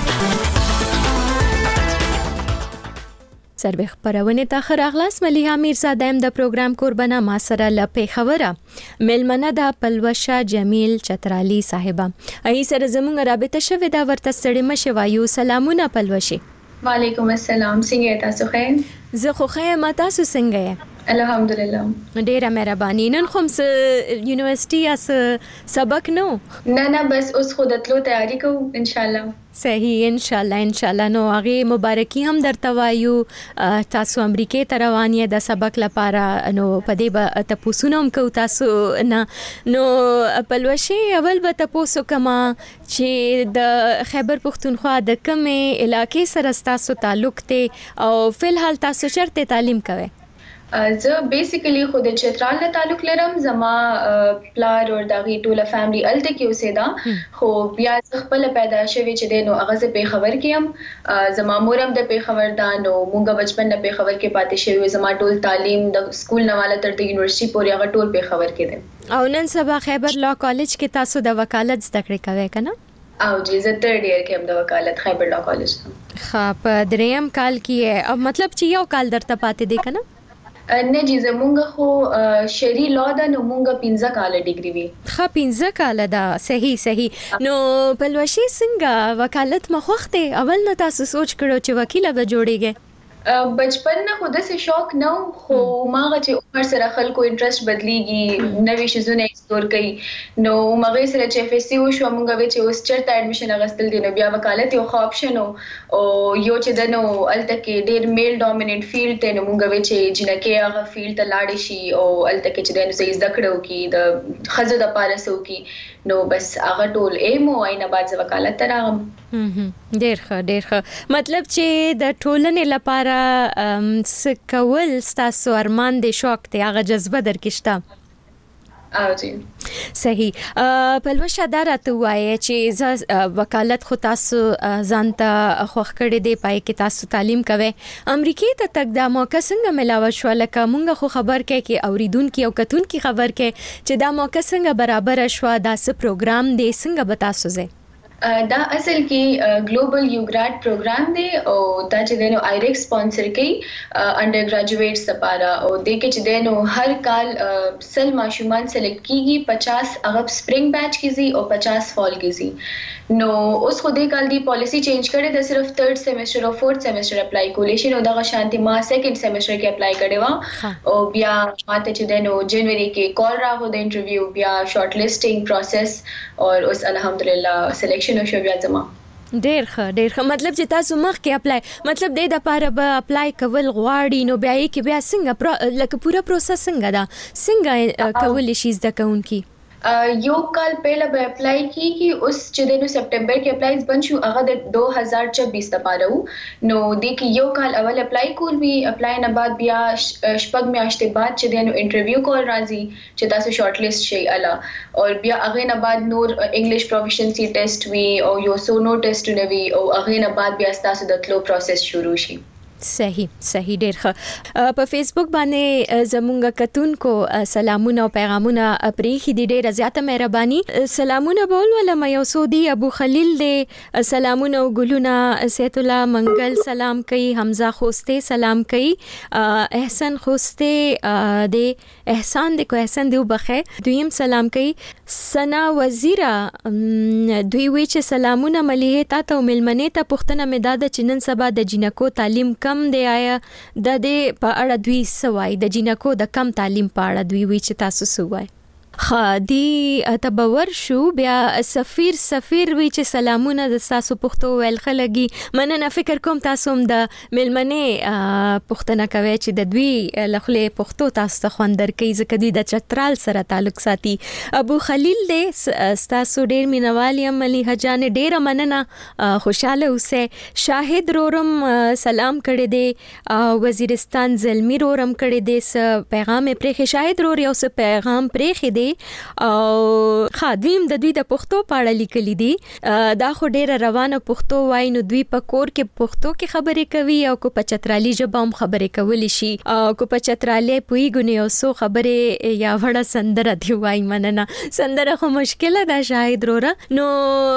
Speaker 1: سروې خبرونه ته خراغلاس ملیحه امیرزاده د پروګرام قربانه ما سره لپاره خبره ملمنه د پلوشه جمیل چترالی صاحبہ ای سره زموږ رابطه شوه دا ورته ستړي مشه وایو. سلامونه پلوشه.
Speaker 23: وعلیکم السلام، څنګه تاسو خیر؟
Speaker 1: زه خو خیر، ما تاسو څنګه یې؟
Speaker 23: الحمدلله.
Speaker 1: ډیره مهرباني. نن خو یونیورسيټي اس سبق نو
Speaker 23: نه بس اوس خو د تلو تیاری کوو ان شاء الله.
Speaker 1: صحیح، ان شاء الله. نو هغه مبارکي هم درته وایو. تاسو امریکای ته روان یې د سبق لپاره، نو پدې به تاسو نوم کو تاسو نه. نو پلوشي اول به تاسو کما چې د خیبر پختونخوا د کومه علاقې سره تاسو تعلق ته او فلحال تاسو چرته تعلیم کوئ؟
Speaker 23: زه بیسیکلی خود چترال له تعلق لرم. زما پلار او دغه ټوله فیملی الته کې اوسېدا، خو بیا خپل پیدا شوی چې دینو هغه زه په خبر کېم. زما مورم د په خبر دا نو مونږه بچپن نه په خبر کې پاتې شوی. زما ټول تعلیم د سکول نه والا تر د یونیورسيټي پورې هغه ټول په خبر کې دي.
Speaker 1: او نن سبا خیبر لا کالج کې تاسو د وکالت زده کړې کوئ کنه؟
Speaker 23: او جی زه 3rd year کې هم د وکالت خیبر لا کالج.
Speaker 1: ښه، په 3م کال کې مطلب چې یو کال درته پاتې دی کنه؟
Speaker 23: نه جی زمونږ خو شری لا ده، نو مونږه 15 کال ډیګري وی.
Speaker 1: ښه 15 کال ده. صحیح. نو پلوشي څنګه وکالت مخوخته اول نه تاسو سوچ کړو چې وکیل به جوړیږي؟
Speaker 23: بچپن نه خود سه شوق نو خو ماغه چې عمر سره خلکو انټرست بدليږي نوې شیزونه ایکسپلور کوي نو ماغه سره چې FSC وشو مونږ به چې اوس چرته اډمیشن اغستل دي نو بیا وکالت یو آپشن او یو چې دنو الته کې ډېر میل ډومیننٹ فیلډ ته نو مونږ به چې جنکه هغه فیلډ ته لاړ شي او الته کې چې دنو سې زکړو کې د خزو د پارسو کې نو بس هغه ټول ایم او اینه بعد وکالت راغم
Speaker 1: ډېر ښه مطلب چې د ټولنې لپاره سکول ستاسو ارمان دي شوق ته هغه جذبه درکښتا
Speaker 23: او جی
Speaker 1: صحیح پلوشه دراته وایي چې وکالت خو تاسو ځانته خوښ کړی دی پای کې تاسو تعلیم کوي امریکای ته تک دا موقع څنګه ملاوه شو لکه مونږ خو خبر کې چې اوریدونکو او کتونکو خبر کې چې دا موقع څنګه برابر شو دا څه پروګرام دی څنګه به تاسو زه
Speaker 23: دا اصل کې ګلوبل یو ګریډ پروګرام دی او دا چې دنو آیریکس سپانسر کوي انډر ګریجویټس لپاره او د کې چې دنو هر کال سل ماشومان سلیکټ کیږي 50 هغه سپرینګ بیچ کیږي او 50 فال کیږي نو اوس خو دې کال دی پالیسی چینج کړي د صرف 3rd سیمستر او 4th سیمستر اپلای کولې شي نو دا شانتي ما 2nd سیمستر کې اپلای کړي وا او بیا ماته چې دنو جنوري کې کال راغو د انټرویو بیا شارټ لیسټینګ پروسس او اوس الحمدلله سلیکشن نو شو بیا زما
Speaker 1: ډېر ښه مطلب چې تاسو مخ کې اپلای مطلب د لپاره به اپلای کول غواړي نو بیا یې کې بیا څنګه لکه پورا پروسس څنګه دا څنګه کول شي زده کوونکی
Speaker 23: یو کال پہله به اپلای کیږي اوس چې د سپټمبر کې اپلایز بن شو هغه د 2026 لپاره نو د کې یو کال اول اپلای کول وی اپلای نه بعد بیا شپږ میاشتې بعد چې د انټرویو کول راځي چې تاسو شارټ لیست شي الا او بیا هغه نه بعد نور انګلیش پروفیشنسي ټیسټ وی او یو سونو ټیسټ وی او هغه نه بعد بیا تاسو د تلو پروسس شروع شي
Speaker 1: صحیح ډېر ښه په فیسبوک باندې زمونږ کتونکو سلامونه او پیغامونه پریخي دي ډېر زیاته مهرباني سلامونه بول ولما یو سودی ابو خلیل دې سلامونه او ګلونه سیت الله منګل سلام کوي حمزه خوسته سلام کوي احسان خوسته دې احسان دې کو احسان دې وبخه دویم سلام کوي سنا وزیره دوی وی چې سلامونه مليحه تا ملمنه ته پښتنه مداد چنن سبا د جنکو تعلیم کم دی آیا د دې په اړه دوی سوای د جنکو د کم تعلیم په اړه دوی وی چې تاسو سوای خادي تبور شو بیا سفیر وی چې سلامونه د تاسو پښتو ویل خلګي مننه فکر کوم تاسو هم د ملمنه پښتنه کوي چې د دوی لخلې پښتو تاسو ته خوندر کوي ځکه دوی د چترال سره تعلق ساتي ابو خلیل دې تاسو ډېر مینوالي عملی حجان ډېر مننه خوشاله اوسه شاهد رورم سلام کړي دي وزیرستان زلمی رورم کړي دي پیغام پرې شاهد رور یو څه پیغام پرې دي او خادم د دوی د پښتو پاړه لیکلي دي دا خو ډیره روانه پښتو وای نو دوی په کور کې پښتو کې خبرې کوي او کو په چترالي ژبه هم خبرې کولی شي او کو په چترالي پویګونی او سو خبرې یا وړه سندره دی وای مننه سندره خو مشکله ده شاهد رورا نو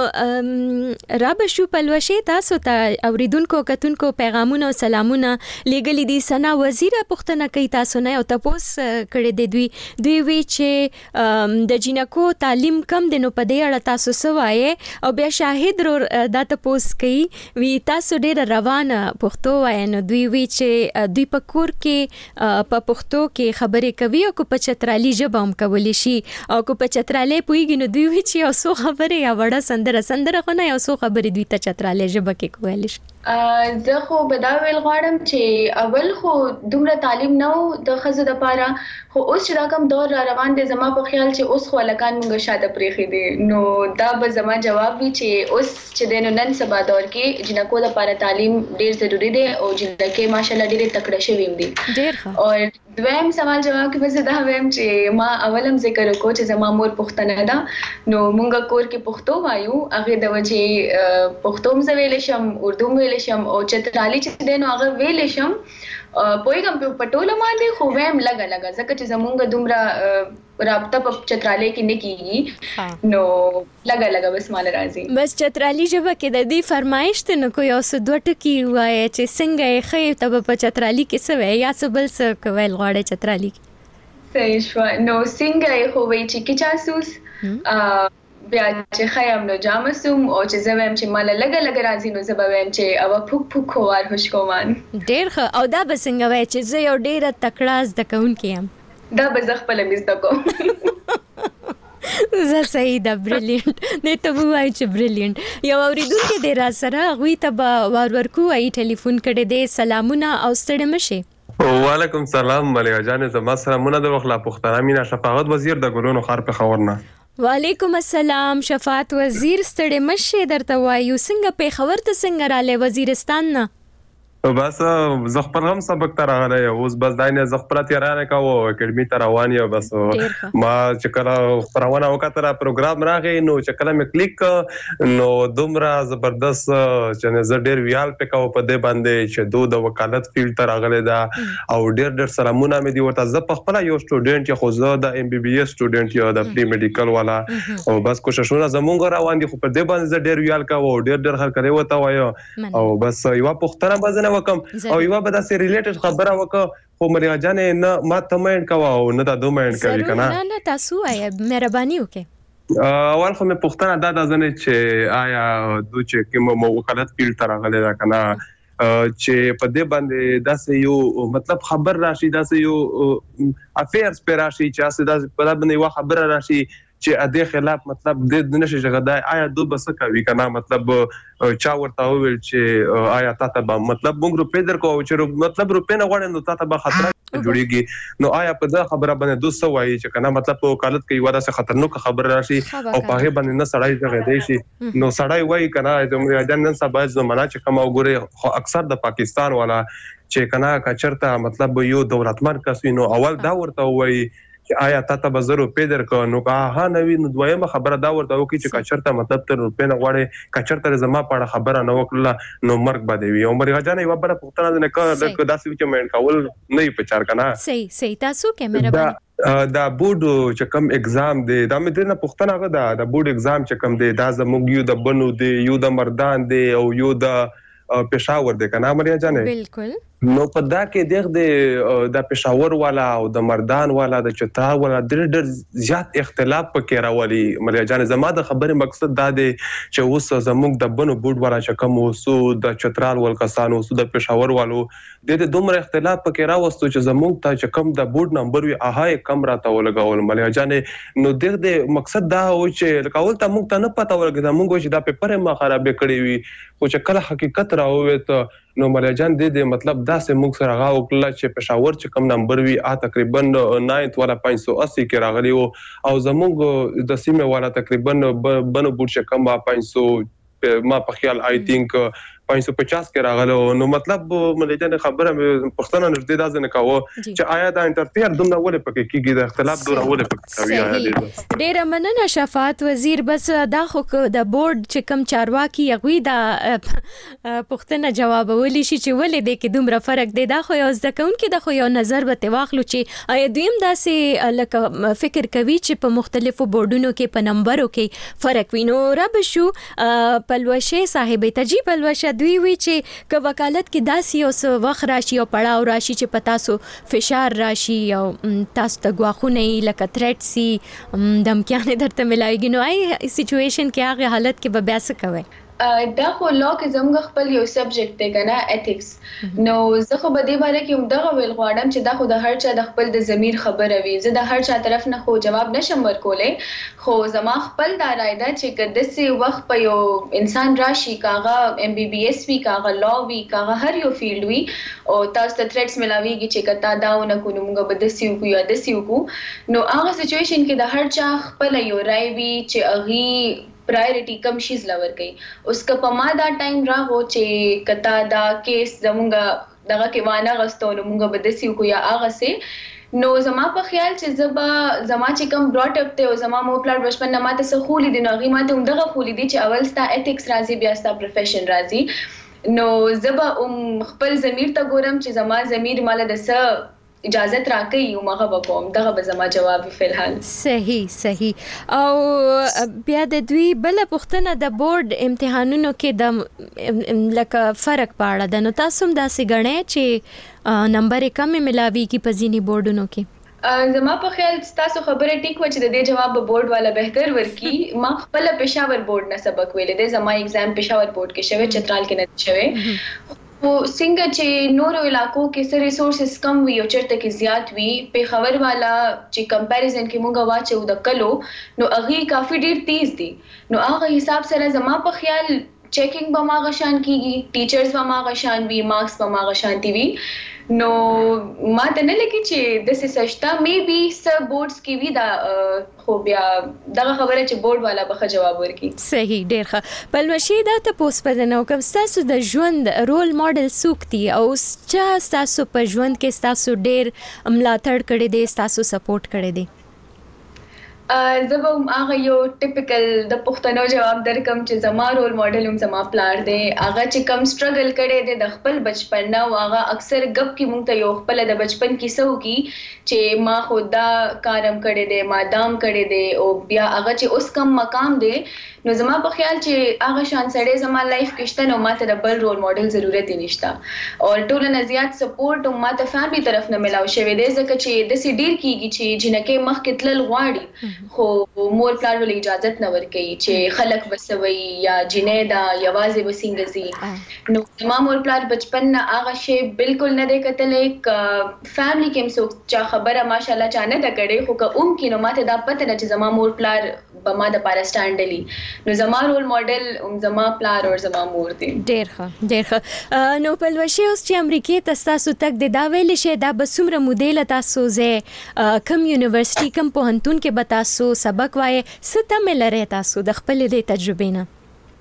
Speaker 1: رب شو پلوشي تاسو ته اوریدونکو کتونکو پیغامونه او سلامونه لګلي دي سنا وزیره پښتنه کوي تاسو نه او تاسو کړي دوی وی چې د جنکو تعلیم کم دنو په دې اړه تاسو سوایي او بیا شاهد رو دا تاسو کوي وی تاسو ډېر روانه پښتو وای نو دوی وی چې دوی په کور کې په پښتو کې خبرې کوي او په چترالي ژبه هم کولی شي او په چترالي پویګ نو دوی وی چې اوسو خبرې یا وړه سندره خو نه اوسو خبرې دوی ته چترالي ژبه کې کولی شي
Speaker 23: زه خو بداویل غواړم چې اول خو دومره تعلیم نه د خزو د پاره خو اوس چې دا کوم دور را روان دي زما په خیال چې اوس خو لکان موږ شاته پریخي دي نو دا به زما جواب وي چې اوس چې د نن سبا دور کې جنکو د پاره تعلیم ډیر ضروری دی او جنکه ماشاءالله ډیر تکړه شوي دي
Speaker 1: ډیر
Speaker 23: او دویم سوال جواب کې بس دا ویم چې ما اولم ذکر وکړ چې زما مور پښتنه ده نو موږ کور کې پښتو وایو هغه د وجه پښتو مزویل شم اردو ویل شم او چترالي چې دینو هغه ویل شم پویګم په پټوله باندې خو ویم لګا ځکه چې زمونږ دومره رابطه په چترالي کې نه کیږي نو لګا بس مال راځي
Speaker 1: بس چترالي ژبه کې د دې فرمایش ته نو کوي اوس دوه ټکی وایي چې څنګه یې خې ته په چترالي کې څه وایي یا څه بل څه کوي غواړي چترالي
Speaker 23: صحیح شو نو څنګه یې خو وایي چې کی چاسوس بیا چې خیم نو جامسوم او چې زویم چې مال لګ راځي نو زبویم چې او پوک خوار خوشکومان
Speaker 1: ډیر ښه. او دا بسنګ وای چې زه یو ډیره تکړه زده کوونکی یم.
Speaker 23: دا به زه خپل مزده کوم.
Speaker 1: زه صحیح ده، بریلینټ. دې ته وایي چې بریلینټ. یو اوریدونکو دی را سره، هغوی ته به ورکو ای ټلیفون کړی دی. سلامونه او ستړي مشي.
Speaker 2: وعلیکم سلام ملګری جان، زما سلامونه د وخت لا پښتنه مینا شفاعت وزیر د ګلونو خار په خبرنا.
Speaker 1: وعلیکم السلام شفاعت وزیر، ستړي مشي. درته وایو څنګه په خبر ته څنګه رااله وزیرستان نه؟
Speaker 2: بس زه خپل هم سبق ته راغلی اوس بس داینه زه خپل تیارانه کوو اکیډمي ته روان یم. بس ما چې کله خبرونه وکړه پروګرام راغی نو چې کله مې کلیک نو دومره زبردست چې زه ډیر ویال پکاو په دې باندې چې د وکالت فیلډ ته راغلی دا او ډیر سلامونه مې دی ورته. زه په خپل یو سټوډنټ خو زه د ام بي بي اس سټوډنټ یم د پری میډیکل والا او بس کوششونه زمونږ روان دي خو په دې باندې زه ډیر ویال کوو ډیر هر کړی وته وایو او بس یو پښتنه بزنه وکم او یو به داسې ریلیټډ خبره وکړه خو مریا جانې نه ما ته مینډ کوه او نه دا دو مینډ کوي که نه.
Speaker 1: نه تاسو وایه مهرباني وکړئ.
Speaker 2: اول خو مې پوښتنه دا ځنې چې آیا دوی چې کوم وکالت فیلډ ته راغلی ده که نه چې په دې باندې داسې یو مطلب خبر راشي داسې یو افیرز پې راشي چې داسې په دا باندې یوه خبره راشي چې ا دې خلاف مطلب د نشي جګدا آیا دو بس کوي کنه مطلب چا ورته ویل چې آیا تاسو به مطلب موږ روپې درکو چې مطلب روپې نه غواړي نو تاسو به خطر جوړیږي نو آیا په دا خبره باندې 200 وایي چې کنه مطلب په وکالت کې ودا څه خطرناک خبر راشي او په هغه باندې نه سړی ځای دی شي نو سړی وایي کنه د نن سبا زمانہ چې کوم وګوره اکثر د پاکستان والا چې کنه کچرته مطلب یو دولتمن کسینو اول دا ورته وایي آیا تاسو به زرو پیدر کو نو ها نوی نو دویمه خبره دا ورته وکي چې کچرته مطلب تر روپې نه غواړي کچرته زما پاړه خبره نه وکړه نو مرګ بده وي عمر غجانه یو بل پښتنه نه کړه داسې چې مېن کول نه پچار کنه
Speaker 1: صحیح تاسو کې مهرباني
Speaker 2: دا بورډ چې کوم اگزام دی دا مې درنه پښتنه غدا دا بورډ اگزام چې کوم دی دا زموږ یو د بنو دی یو د مردان دی او یو د پېښور دی کنه مریا جانه
Speaker 1: بالکل
Speaker 2: نو په دا کې د پېښور والا او د مردان والا د چتا والا ډېر زیات اختلاف پکې راولي مریا جان زما د خبرې مقصد دا دی چې اوس زموږ د بنو بورډ والا چې کوم اوسو د چترال ول کسانو اوسو د پېښور والو د دومره اختلاف پکې راوستو چې زموږ ته چې کوم د بورډ نمبر وي هغه کم راته ولګول مریا جان نو د مقصد دا و چې کول ته موږ ته نه پته ولګي موږ چې دا پیپر ما خراب کړی وي او چې کله حقیقت راووي ته نو مریا جان د مطلب دا سه موږ سره غاو کله چې پېښور چې کم نمبر وی تقریبا 9 والا 580 کې راغلی او زموږ د سیمه والا تقریبا بنو بورډ چې کم 500 ما په خیال آی تھنک 550 کې راغلو نو مطلب مليجن خبره پښتنه نږدې دا ځنه کاوه چې آیا دا انټرفیر دومره ولې پکې کیږي د اختلاف دوره ولې پکې کوي آیا
Speaker 1: ډیر مننه شفاعت وزیر بس دا خو د بورډ چې کم چارواکي یغوي دا پښتنه جواب ولې شي چې ولې د کې دومره فرق دی دا خو یو ځکون کې د خو یو نظر به واخلو چې آیا دویم داسې لکه فکر کوي چې په مختلفو بورډونو کې په نمبرو کې فرق وینو رب شو پلوشه صاحب تجیب پلوشه دوی وی چې ک وکالت کې داسې اوس وخت راشي او پړاو راشي چې پتا سو فشار راشي او تاسو ته غواخونه لکه تھریټ سي دمکیانه درته ملایږي نو آی سچويشن کې هغه حالت کې به بیا څه کوي
Speaker 23: دا خو لا کې زموږ خپل یو سبجیکټ دی کنه ایتھکس نو زه خو په دې باره کې همدغه ویل غواړم چې دا خو د هر چا د خپل د ضمیر خبره وي زه د هر چا طرف نه خو جواب نشم ورکولای خو زما خپل دا رائے ده چې کدسې وخت په یو انسان راشي کاغه ام بي بي اس وی کاغه لا وی کاغه هر یو فیلډ وی او تاسو ته تھریټس ملاويږي چې کتا داونه کو نو موږ به دسیو کو یا دسیو کو نو هغه سچويشن کې د هر چا خپل یو رائے وی چې اغي پرایورټي کم شیز لور گئی اس کا پما دا ټایم راغو چې کتا دا کیس زمونږه دغه کې وانه غستو نو مونږ بدسیو کو یا هغه سه نو زما په خیال چې زما چې کم براټ اپ ته او زما مو پلان بچپن نه ماته سه خولي دي نو غي ماته همدغه خولي دي چې اول ستا ایتھکس راځي بیا ستا پروفیشن راځي نو زبا خپل ضمیر ته ګورم چې زما ضمیر مال د سه اجازت راکې یو مغه وکوم دغه به زما جواب فلحال
Speaker 1: صحیح او بیا د دوی بل پښتنه د بورډ امتحانونو کې د لکه فرق پاړه د نو تاسو هم داسې غنئ چې نمبر کم ملاوي کی په ځینی بورډونو کې
Speaker 23: زما په خیال تاسو خبره ټیک و چې د دې جواب به بورډ والا بهتر ورکی. ما خپل پېښور بورډ نه سبق ویل دي. زما ایگزام پېښور بورډ کې شوی، چترال کې نه شوی. او څنګه چې نورو علاقو کې سره ریسورسز کم وي او چرته کې زیات وي، پېښور والا چې کمپیریزن کې مونږ واچو د کلو نو هغه کافي ډیر تیز دي. نو هغه حساب سره زما په خیال چیکنګ به ما غشان کیږي، ټیچرز به ما غشان وي، مارکس به ما غشان وي. نو ما ته نه لګي چې د سشتا مې بي سب بورډز کې وی دا خو بیا دغه خبره چې بورډ والا به جواب ورکړي.
Speaker 1: صحیح، ډیر ښه. بلوشي دا ته پوس پدنه کوم تاسو د ژوند رول ماډل سوکتي او چې تاسو په ژوند کې تاسو ډیر ملاتړ کړی دی، تاسو سپورټ کړی دی؟
Speaker 23: زه به هغه یو ټیپیکل د پښتنو جواب درکم چې زما رول ماډل هم زما پلار دی. هغه چې کم سټرګل کړی دی د خپل بچپن نه، او هغه اکثر غب کې مونږ ته یو خپل د بچپن کیسه وکي چې ما خدا کارم کړی دی، ما دام کړی دی، او بیا هغه چې اوس کم مقام دی. نو زما په خیال چې هغه شان سړی زما لایف کې شته، نو ماته د بل رول ماډل ضرورت نشته. او ټول نه زیات سپورټ او ماته فیملی طرف نه ملاو شوی دی، ځکه چې د سې ډیر کیږي چې جنکه مخ کې تلل غواړي خو مور پلار ولې اجازه نه ورکوي چې خلک بسوي یا جنې دا یوازې وسینګزي. نو زما مور پلار بچپن نه هغه شی بالکل نه دی کتلې. فیملی کې هم څوک چا خبره ماشاءالله چانه دا کړي، خو که کې نو ماته دا پته نه چې زما مور پلار به ما د پاره سټاند لري. نو زما رول ماډل زما پلار او زما مور دي.
Speaker 1: ډیر ښه. نو په لوشي اوس چې امریکای ته تاسو تک د دا ویل شي دا بسومره مودیل تاسو زه کم یونیورسيټي کم پوهنتون کې به تاسو سبق وایي، څه ته ملره تاسو د خپل د تجربې نه؟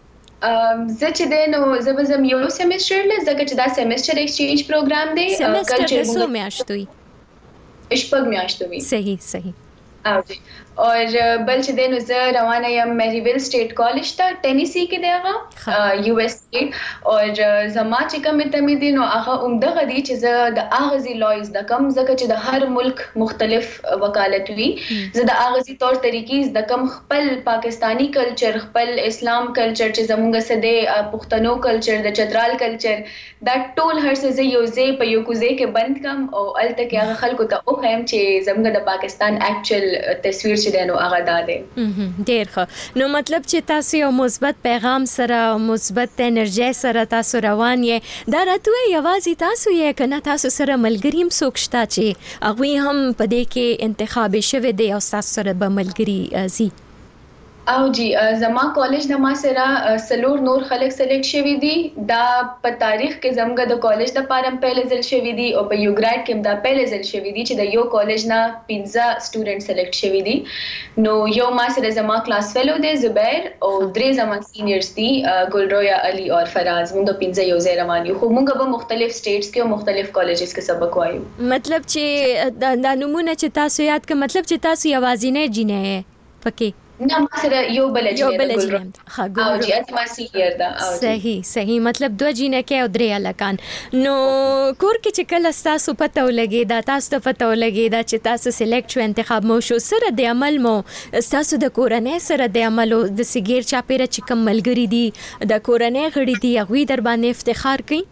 Speaker 23: زه چې دی نو زه به زم یو سیمستر له ځکه چې دا سیمستر ایکسچینج پروګرام دی.
Speaker 1: سیمستر د څو میاشتو وي؟
Speaker 23: شپږ میاشتو وي.
Speaker 1: صحیح.
Speaker 23: اور بل چې دینو زه روانه یم میریویل سټیټ کالج ته، ټینیسی کې دی هغه یو اس سټیټ. اور زما چې کوم ته دي نو هغه عمدغه دي چې زه د اغازي لایز د کم ځکه چې د هر ملک مختلف وکالت وي، زه د اغازي طور طریقې د کم خپل پاکستانی کلچر، خپل اسلام کلچر چې زموږ سده پښتنو کلچر، د چترال کلچر، دا ټول هر څه یو ځای په یو کوزه کې بند کم او الته کې هغه خلکو ته او هم چې زموږ د پاکستان اکچوال تصویر چې دینو هغه داده.
Speaker 1: ډیر ښه. نو مطلب چې تاسو یو مثبت پیغام سره، مثبت انرژي سره تاسو روان یې، دا راته یوازې تاسو یې کنه تاسو سره ملګریم څوک شته چې هغه هم په دې کې انتخاب شوه دی او تاسو سره به ملګری زی؟
Speaker 23: او جی زما کالج د ما سره سلور نور خلک سلیکټ شوی دي. دا په تاریخ کې زموږ د کالج د پاره پهل ځل شوی دي او په یو ګریډ کې دا پهل ځل شوی دي چې د یو کالج نه 15 سټوډنټ سلیکټ شوی دي. نو یو ما سره زما کلاس فیلو دی زبیر او درې زما سینیئرز دي ګلرویا علي او فراز. موږ 15 یو ځای روان یو، خو موږ به مختلف سټیټس کې او مختلف کالجز کې سبق وایو.
Speaker 1: مطلب چې د نمونه چې تاسو یاد ک مطلب چې تاسو یوازینه جنې پکې
Speaker 23: نه، ما سره یو بل جنې او جی اسما سینیئر دا.
Speaker 1: صحیح. مطلب دو جنې کې او درې الکان. نو کور کې چې کله تاسو پته ولګي دا تاسو ته پته ولګي دا چې تاسو سلیکټ شو، انتخاب مو شو، سره د عمل مو تاسو د کورنۍ سره د عمل او د سګیر چاپیره چې کوم ملګری دي د کورنۍ غړي دي هغه در باندې افتخار کوي؟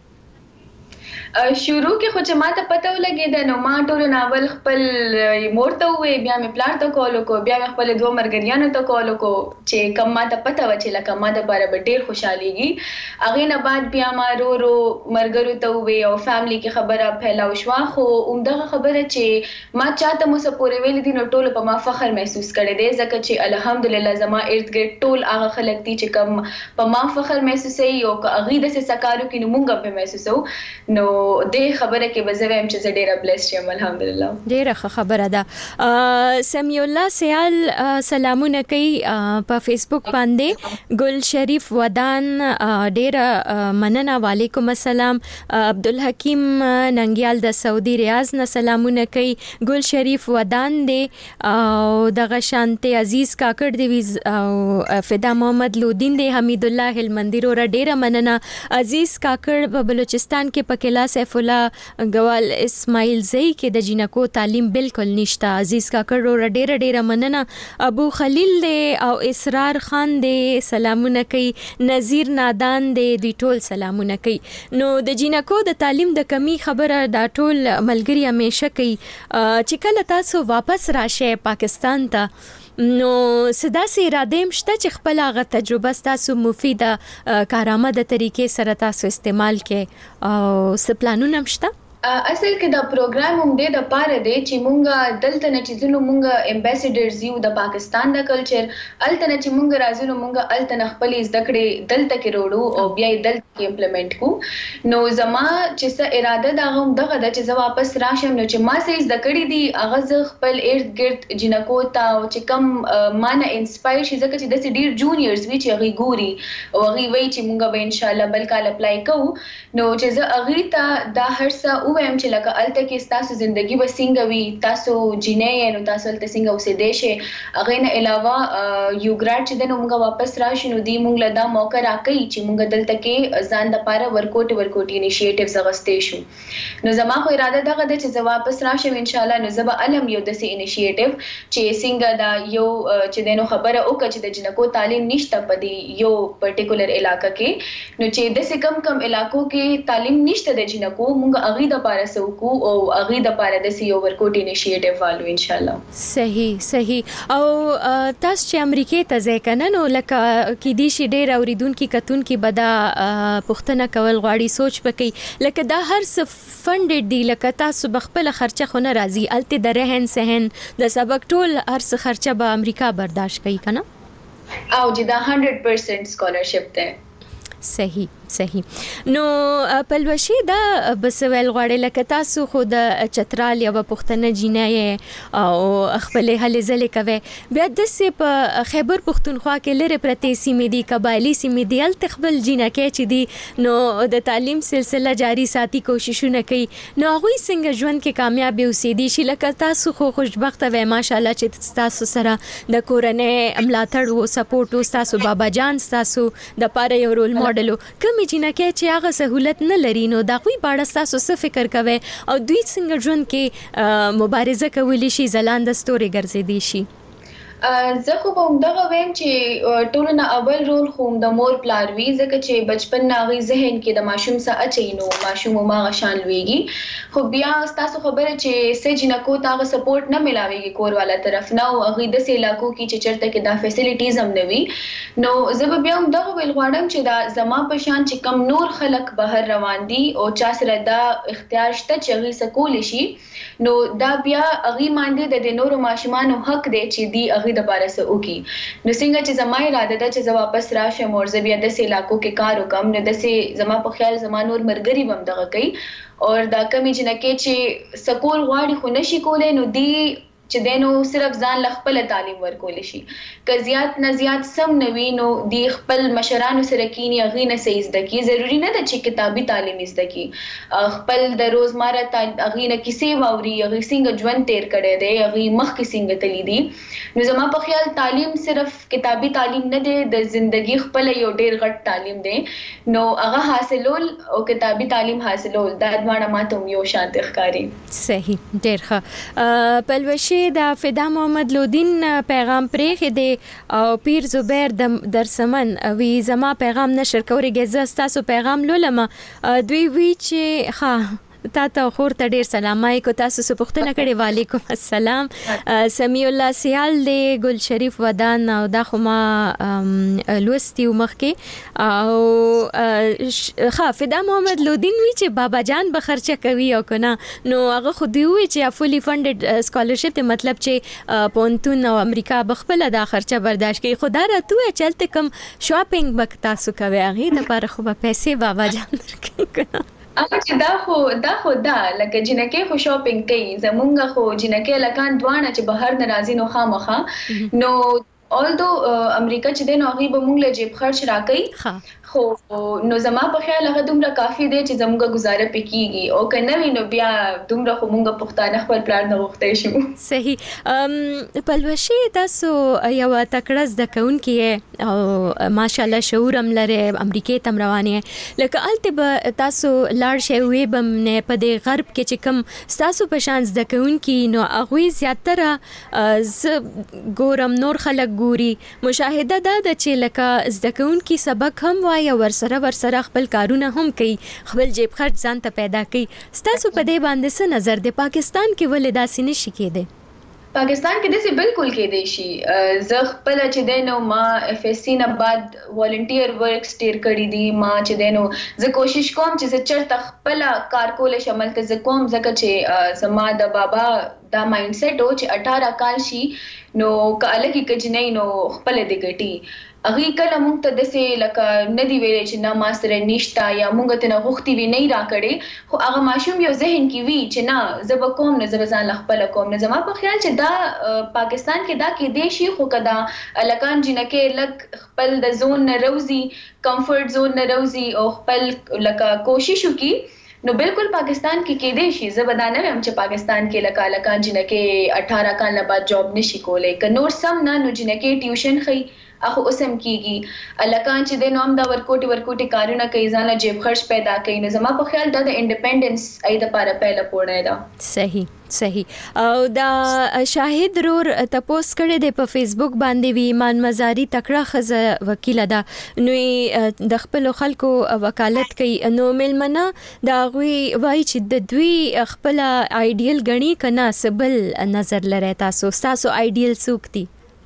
Speaker 23: شروع کې خو چې ما ته پته ولګېده نو ما ټول ناول خپل مور ته وې، بیا مې پلار ته کال وکړو، بیا مې خپل دوه مرګریانو ته کال وکړو چې کوم ما ته پته و چې لکه ما د باره به ډېر خوشحالېږي. هغې نه بعد بیا ما رو مرګرو ته وې او فیملی کې خبره پھیلاو شوه. خو همدغه خبره چې ما چاته مو څه پورې ویلي دي نو ټولو په ما فخر محسوس کړی دی، ځکه چې الحمدلله زما ارد ګرد ټول هغه خلک دي چې کوم په ما فخر محسوسوي او که هغوی داسې څه کار وکړي نو موږ هم پرې محسوسوو. نو دې خبره کې به زه وایم چې زه ډېره بلیسډ یم الحمدلله.
Speaker 1: ډېره ښه خبره ده. سمیع الله سیال سلامونه کوي په فیسبوک باندې. ګل شریف ودان ډېره مننه، وعلیکم السلام. عبدالحکیم ننګیال د سعودي ریاض نه سلامونه کوي. ګل شریف ودان دی او دغه شانته عزیز کاکړ دی او فدا محمد لودین دی. حمید الله هلمندی رو ډېره مننه. عزیز کاکړ په بلوچستان کې په الله سیف الله ګوال اسماعیل زئی کې د جنکو تعلیم بالکل نشته. عزیز کاکړو ډېر مننه. ابو خلیل دې او اسرار خان دې سلامونه کوي. نذیر نادان دې دوی ټول سلامونه کوي. نو د جنکو د تعلیم د کمی خبره دا ټول ملګری همیشه کوي چې کله تاسو واپس راشه پاکستان ته نو صدا سي اراده مشته چې خپل هغه تجربه تاسو مفیده کارآمده طریقې سره تاسو استعمال کې او څه پلانونه مشته؟
Speaker 23: اصل کې دا پروګرام هم د پاره دی چې مونږه دلته نه چې زنو مونږه امبیسډرز یو د پاکستان د کلچر الته نه چې مونږه راځو نو مونږه الته نه خپل زده کړې دلته کې وروړو او بیا دلته کې امپلیمنٹ کو. نو زما چې څه اراده دا هم دغه د چې زه واپس راشم نو چې ما سې زده کړې دي هغه ز خپل ارد گرد جنکو ته او چې کم مانه انسپایر شي ځکه چې د ډیر جونیورز وی چې هغه ګوري او هغه وی چې مونږه به ان شاء الله بل کال اپلای کوو نو چې زه هغه ته دا هرڅه ویم چې لکه الته کې تاسو ژوندۍ به څنګه وي تاسو جنې نو تاسو الته څنګه اوسې دیشه هغه نه علاوه یو ګراډ چې د موږ واپس راشو نو دی موږ له دا موقع راکې چې موږ دلته کې ځان د پاره ورکوټ انیشیټیوز غستې شو. نو زما خو اراده دغه د چې زه واپس راشم ان شاء الله نو زه به علم یو د سي انیشیټیو چې څنګه دا یو چې دنو خبره وکړه چې د جنکو تعلیم نشته په دی یو پرټیکولر علاقہ کې نو چې د څه کم علاقو کې تعلیم نشته د جنکو موږ اغي د پاره سوکو او اغي د پاره د سی ورکوټ انیشیټیو والو ان شاء الله.
Speaker 1: صحیح او تاسو چې امریکای ته ځئ کنه نو لکه کې دي شي ډېر اوریدونکو کتونکو بدا پښتنه کول غواړي سوچ پکې لکه دا هر څه فندډ دی لکه تاسو بخپل خرچه خونه راځي الته د رهن سهن د سبق ټول هر څه خرچه به امریکا برداشت کوي کنه
Speaker 23: او چې دا 100% سکالرشپ ده.
Speaker 1: صحیح نو پلوشي دا بسویل غواړي لکه تاسو خو د چترال یا پښتنه جینای او خپل هلي زلې کوي بیا د سي په خیبر پښتونخوا کې لره پرتی سیمې دي قبایلی سیمې دي ال تخبل جینکه چې دي نو د تعلیم سلسله جاری ساتي کوششونه کوي نو هغه څنګه ژوند کې کامیاب اوسې دي چې لکه تاسو خو خوشبخت وای ماشاالله چې تاسو سره د کورنۍ ملاتړ او سپورټ او تاسو بابا جان تاسو د پاره یو رول ماډل کوم جنکه چې هغه سہولت نه لري نو دا کوئی باړه تاسو څه فکر کوي او دوی څنګه ژوند کې مبارزه کولی شي ځلاند ستوري ګرځېدي شي؟
Speaker 23: زه خو به همدغه ویم چې ټولو نه اول رول خو د مور پلار وي ځکه چې بچپن نه هغوی ذهن کې د ماشوم څه اچوي نو ماشوم هماغه شان لویږي خو بیا ستاسو خبره چې څه جنکو ته هغه سپورټ نه میلاویږي کور والا طرف نه او هغوی داسې علاقو کې چې چېرته کې دا فیسیلیټیز هم نه وي نو زه به بیا همدغه ویل غواړم چې دا زما په شان چې کم نور خلک بهر روان دي او چا سره دا اختیار شته چې هغوی څه کولی شي نو دا بیا هغوی باندې د نورو ماشومانو حق دی چې دی د پاره سه وکي نو څنګه چې زما اراده ده چې زه واپس راشم او زه بیا د سې علاقو کې کار وکم نو د سې زما په خیال زما نور مرګري بم دغه کوي او دا کمی جنکه چې سکول غواړي خو نشي کولای نو دی چې دینو صرف ځان خپل تعلیم ورکول شي که زیات نه زیات سم نوي نو دی خپل مشرانو سره کینی غي نه سي زده کی ضروری نه ده چې کتابي تعلیم زده کی خپل د روزمره غي نه کیسې ووري غي څنګه ژوند تیر کړي دي غي مخ کې څنګه تللی دي نو زما په خیال تعلیم صرف کتابي تعلیم نه ده د ژوندۍ خپل یو ډیر غټ تعلیم دی نو هغه حاصلول او کتابي تعلیم حاصلول دا دواړه ماته یو شان ښکاری.
Speaker 1: صحیح ډیر ښه پلوشي دا فدا محمد لودین پیغام پرې دی او پیر زبیر در سمن وی زما پیغام نشر کورې زه تاسو پیغام لولم دوی وی چې ها تاسو خور ته ډیر سلامای کو تاسو سو پښتنه کړي وعلیکم السلام سمیع الله سیال دی ګل شریف ودان او دا خو ما لوستي مخکې او خافدا محمد لودین وی چې بابا جان به خرچه کوي او کنه نو هغه خو دی وی چې فولي فندډ سکالرشپ ته مطلب چې پونتون او امریکا بخپل دا خرچه برداشت کوي خدا راته چلته کم شاپینګ بک تاسو کوي هغه د پر خو پیسې بابا جان درکې کنه
Speaker 23: چې دا خو لکه جنکه خو شاپینګ کوي زمونږ خو جنکه لکان دوانه چې بهر ناراضي نو خامخه نو although امریکا چې د نوغي به مونږ له جیب خرچ راکړي خو نو زما په خیال هغه دومره کافي دی چې زموږه گزاره پکېږي او کنه وینو بیا دومره خو مونږه پښتانه خپل پلان نه وختې شو.
Speaker 1: صحیح. پلوشي تاسو یو تکړه زده کوونکې او ماشاءالله شعور هم لري امریکای تم روانه لکه الته به تاسو لاړ شئ وې بم نه په دې غرب کې چې کوم تاسو په شان زده کوونکې نو هغه زیاتره ګورم نور خلک ګوري مشاهده ده چې لکه زده کوونکې سبق هم یا ورسره خپل کارونه هم کوي خپل جیب خرچ ځان ته پیدا کوي. تاسو په دې باندې څه نظر دی؟ پاکستان کې ولې داسې نشي کېدی؟
Speaker 23: پاکستان کې داسې بالکل کېدی شي. زه خپل چې دینو ما اف اس سی نه بعد والنټیر ورکس ډیر کړی دي. ما چې دینو زه کوشش کوم چې زه چرته خپل کار کول شامل ک زه کوم ځکه چې زما د بابا دا مایند سیټ او چې 18 کال شي نو کاله کې کجنې نو خپل دې ګټي اغه کله مونږ ته دسه لکه ندی ویلې چې نه ماستر نشتا یا مونږ ته نه غوښتي وی نه راکړي خو هغه ماشوم یو ذهن کې وی چې نه زب کوم نه زب ځان خپل کوم نه زما په خیال چې دا پاکستان کې دا کې دیشي خو کدا لکان جنکه لک خپل د زون نه روزي کمفورت زون نه روزي او خپل لکه کوشش وکي نو بالکل پاکستان کې دې شي زبدانه هم چې پاکستان کې لکان جنکه 18 کال بعد جاب نشي کولای ک نور سم نه نو جنکه ټیوشن خي اخو اوسم کیږي الکان چې د نوم دا ورکوټي کارونه کوي ځان له جیب خرچ پیدا کوي نو زما په خیال دا د انډیپندنس اې د لپاره پهله پوره ده. صحیح او دا شاهد رور تپوس کړي د په فیسبوک باندې وی ایمان مزاری تکړه خزه وکیل ده نو د خپل خلکو وکالت کوي نو ملمنه دا غوي وای چې د دوی خپل ایډیل غني کنا سبل نظر لري تاسو ایډیل سوکتی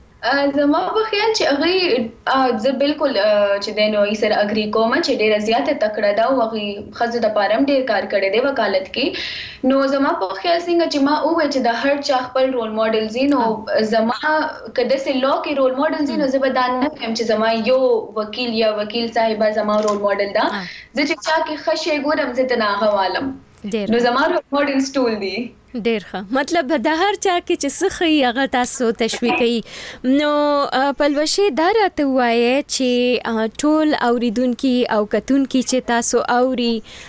Speaker 23: زما په خیال چې هغه زه بالکل چې دینو یې سره اګری کوم چې ډیره زیاته تکړه ده او هغه خزه د پارم ډیر کار کړی دی وکالت کې نو زما په خیال څنګه چې ما او چې د هر چا خپل رول ماډل زینو زما کده سه لو کې رول ماډل زینو زبدان نه هم چې زما یو وکیل یا وکیل صاحبہ زما رول ماډل ده زه چې چا کې خشه ګورم زه ته نه حوالم نو زما رول ماډل سټول دی
Speaker 1: ډیر ښه مطلب د هر چا کې چې سخی هغه تاسو تشویقي نو پلوشي دا راته وایي چې ټول اوریدونکو او کتونکو چې تاسو اوري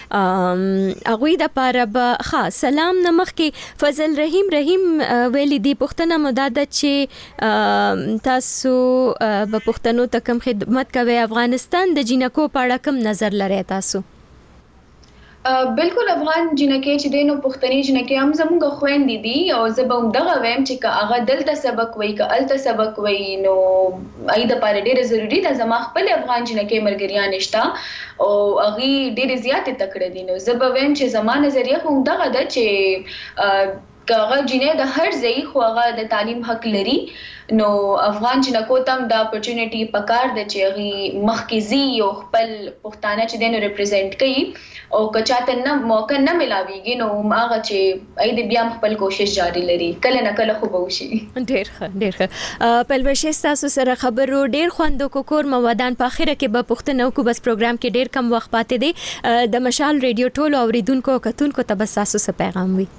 Speaker 1: هغه د پاره به خاص سلام نمخ کې فضل رحیم ویلي دی پښتنه مدد چې تاسو په پښتنو ته کوم خدمت کوي افغانستان د جنکو په اړه کوم نظر لري تاسو؟
Speaker 23: بالکل افغان جنکه چې دینو پښتني جنکه هم زموږ خويندې دي او زبم دغه ویم چې هغه دلته سبق وای ک الته سبق وای نو اې د پاره ډیره ضروری ده زما خپل افغان جنکه مرګریان نشتا او هغه ډیره زیاته تکړه دي نو زبم ویم چې زما نظریه هم دغه ده چې کاغه جنې د هر ځای خو هغه د تعلیم حق لري نو افغان جنکو تم د اپورچونټی پکار د چېغي مخکزي او خپل پښتانه چې دینو ریپرزینټ کوي او کچاته نه موقع نه ملاويږي نو هغه چې اې د بیا خپل کوشش جاری لري کله نه کله خو به وشي.
Speaker 1: ډیر ښه پلوشي تاسو سره خبرو ډیر خوندو کور مودان په اخره کې به پښتنو کو بس پروګرام کې ډیر کم وخت پاتې دی د مشال ریډیو ټولو اوریدونکو کتونکو ته بس تاسو څه پیغام وي؟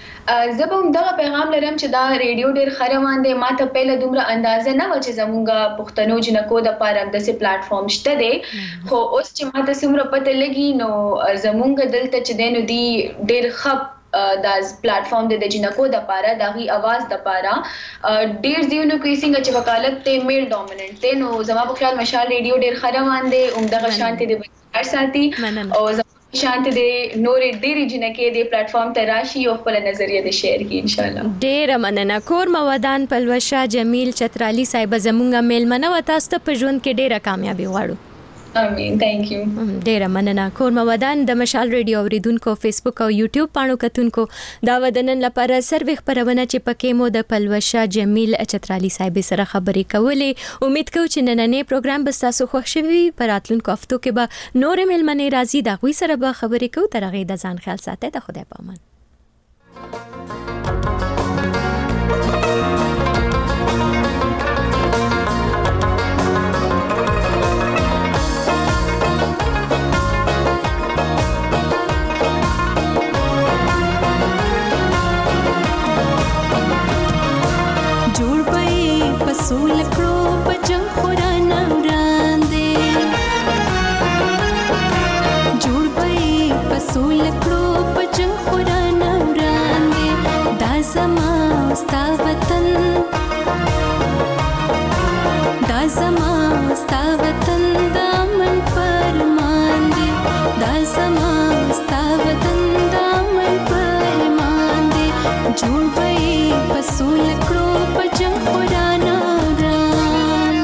Speaker 23: زه به دغه پیغام لرم چې دا ریډیو ډیر خروان دی ما ته پهله دومره اندازه نه و چې زمونږه پښتنو جنکو د پاره د سي پلیټ فارم شته دی خو اوس چې ما ته سمره پته لګي نو زمونږ دلته چې دینو دی ډیر خپ د پلیټ فارم د جنکو د پاره دغه आवाज د پاره ډیر دیونو کوي څنګه چې وکالت ته میل ډومیننٹ دی نو زما په خیال مشال ریډیو ډیر خروان دی عمدغه شانتي دی بر ساتي او شانت دې نور ډېری جنکه دې پلیټ فارم ته راشي او خپل نظریه دې شیر کی ان شاء الله.
Speaker 1: ډېر مننه کور مودان پلوشا جمیل چترالی صاحب زمونږه میلمنه و تاسو ته په ژوند کې ډېره کامیابی غواړو.
Speaker 23: امين ثانک یو.
Speaker 1: ډېر مننه کور مودان د مشال ریډیو اوریدونکو فیسبوک او یوټیوب پاڼو کتونکو دا ودنن لپاره سروي خبرونه چې پکې مو د پلوشا جمیل چترالی صاحب سره خبرې کولې امید کوم چې نننې پروګرام به تاسو خوښ شوي پراتلونکو هفتو کې به نور ملمنې راځي دا غوي سره به خبرې کوو تر هغه د ځان خیال ساتئ د خدای په امان.
Speaker 5: پسول کړو ستا وطن د امن فرمان دی دا زما ستا وطن د امن فرمان دی جوړ به پسول کړو په جنگ قرآن وران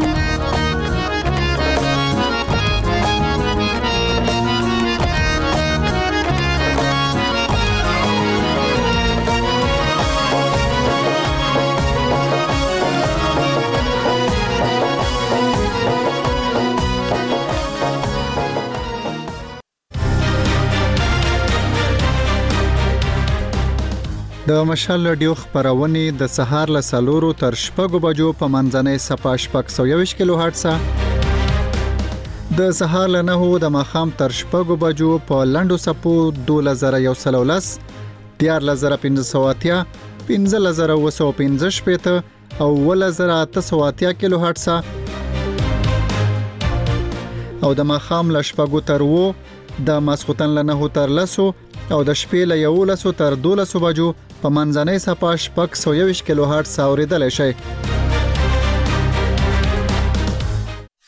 Speaker 18: د مشال رادیو خبرونه د سهار له 4 تر 6 بجو په منځنۍ صفه شپږ 120 کیلو هرتز د سهار له 9 د ماخام تر 6 بجو په لندو سپو 2113 14580 15215 او 1880 کیلو هرتز او د ماخام له 6 تر 9 د ماسختن له 9 تر 10 او د شپې له 11 تر 12 بجو په منځنۍ صفه شپږ 120 کیلو هرتز اوریدل شي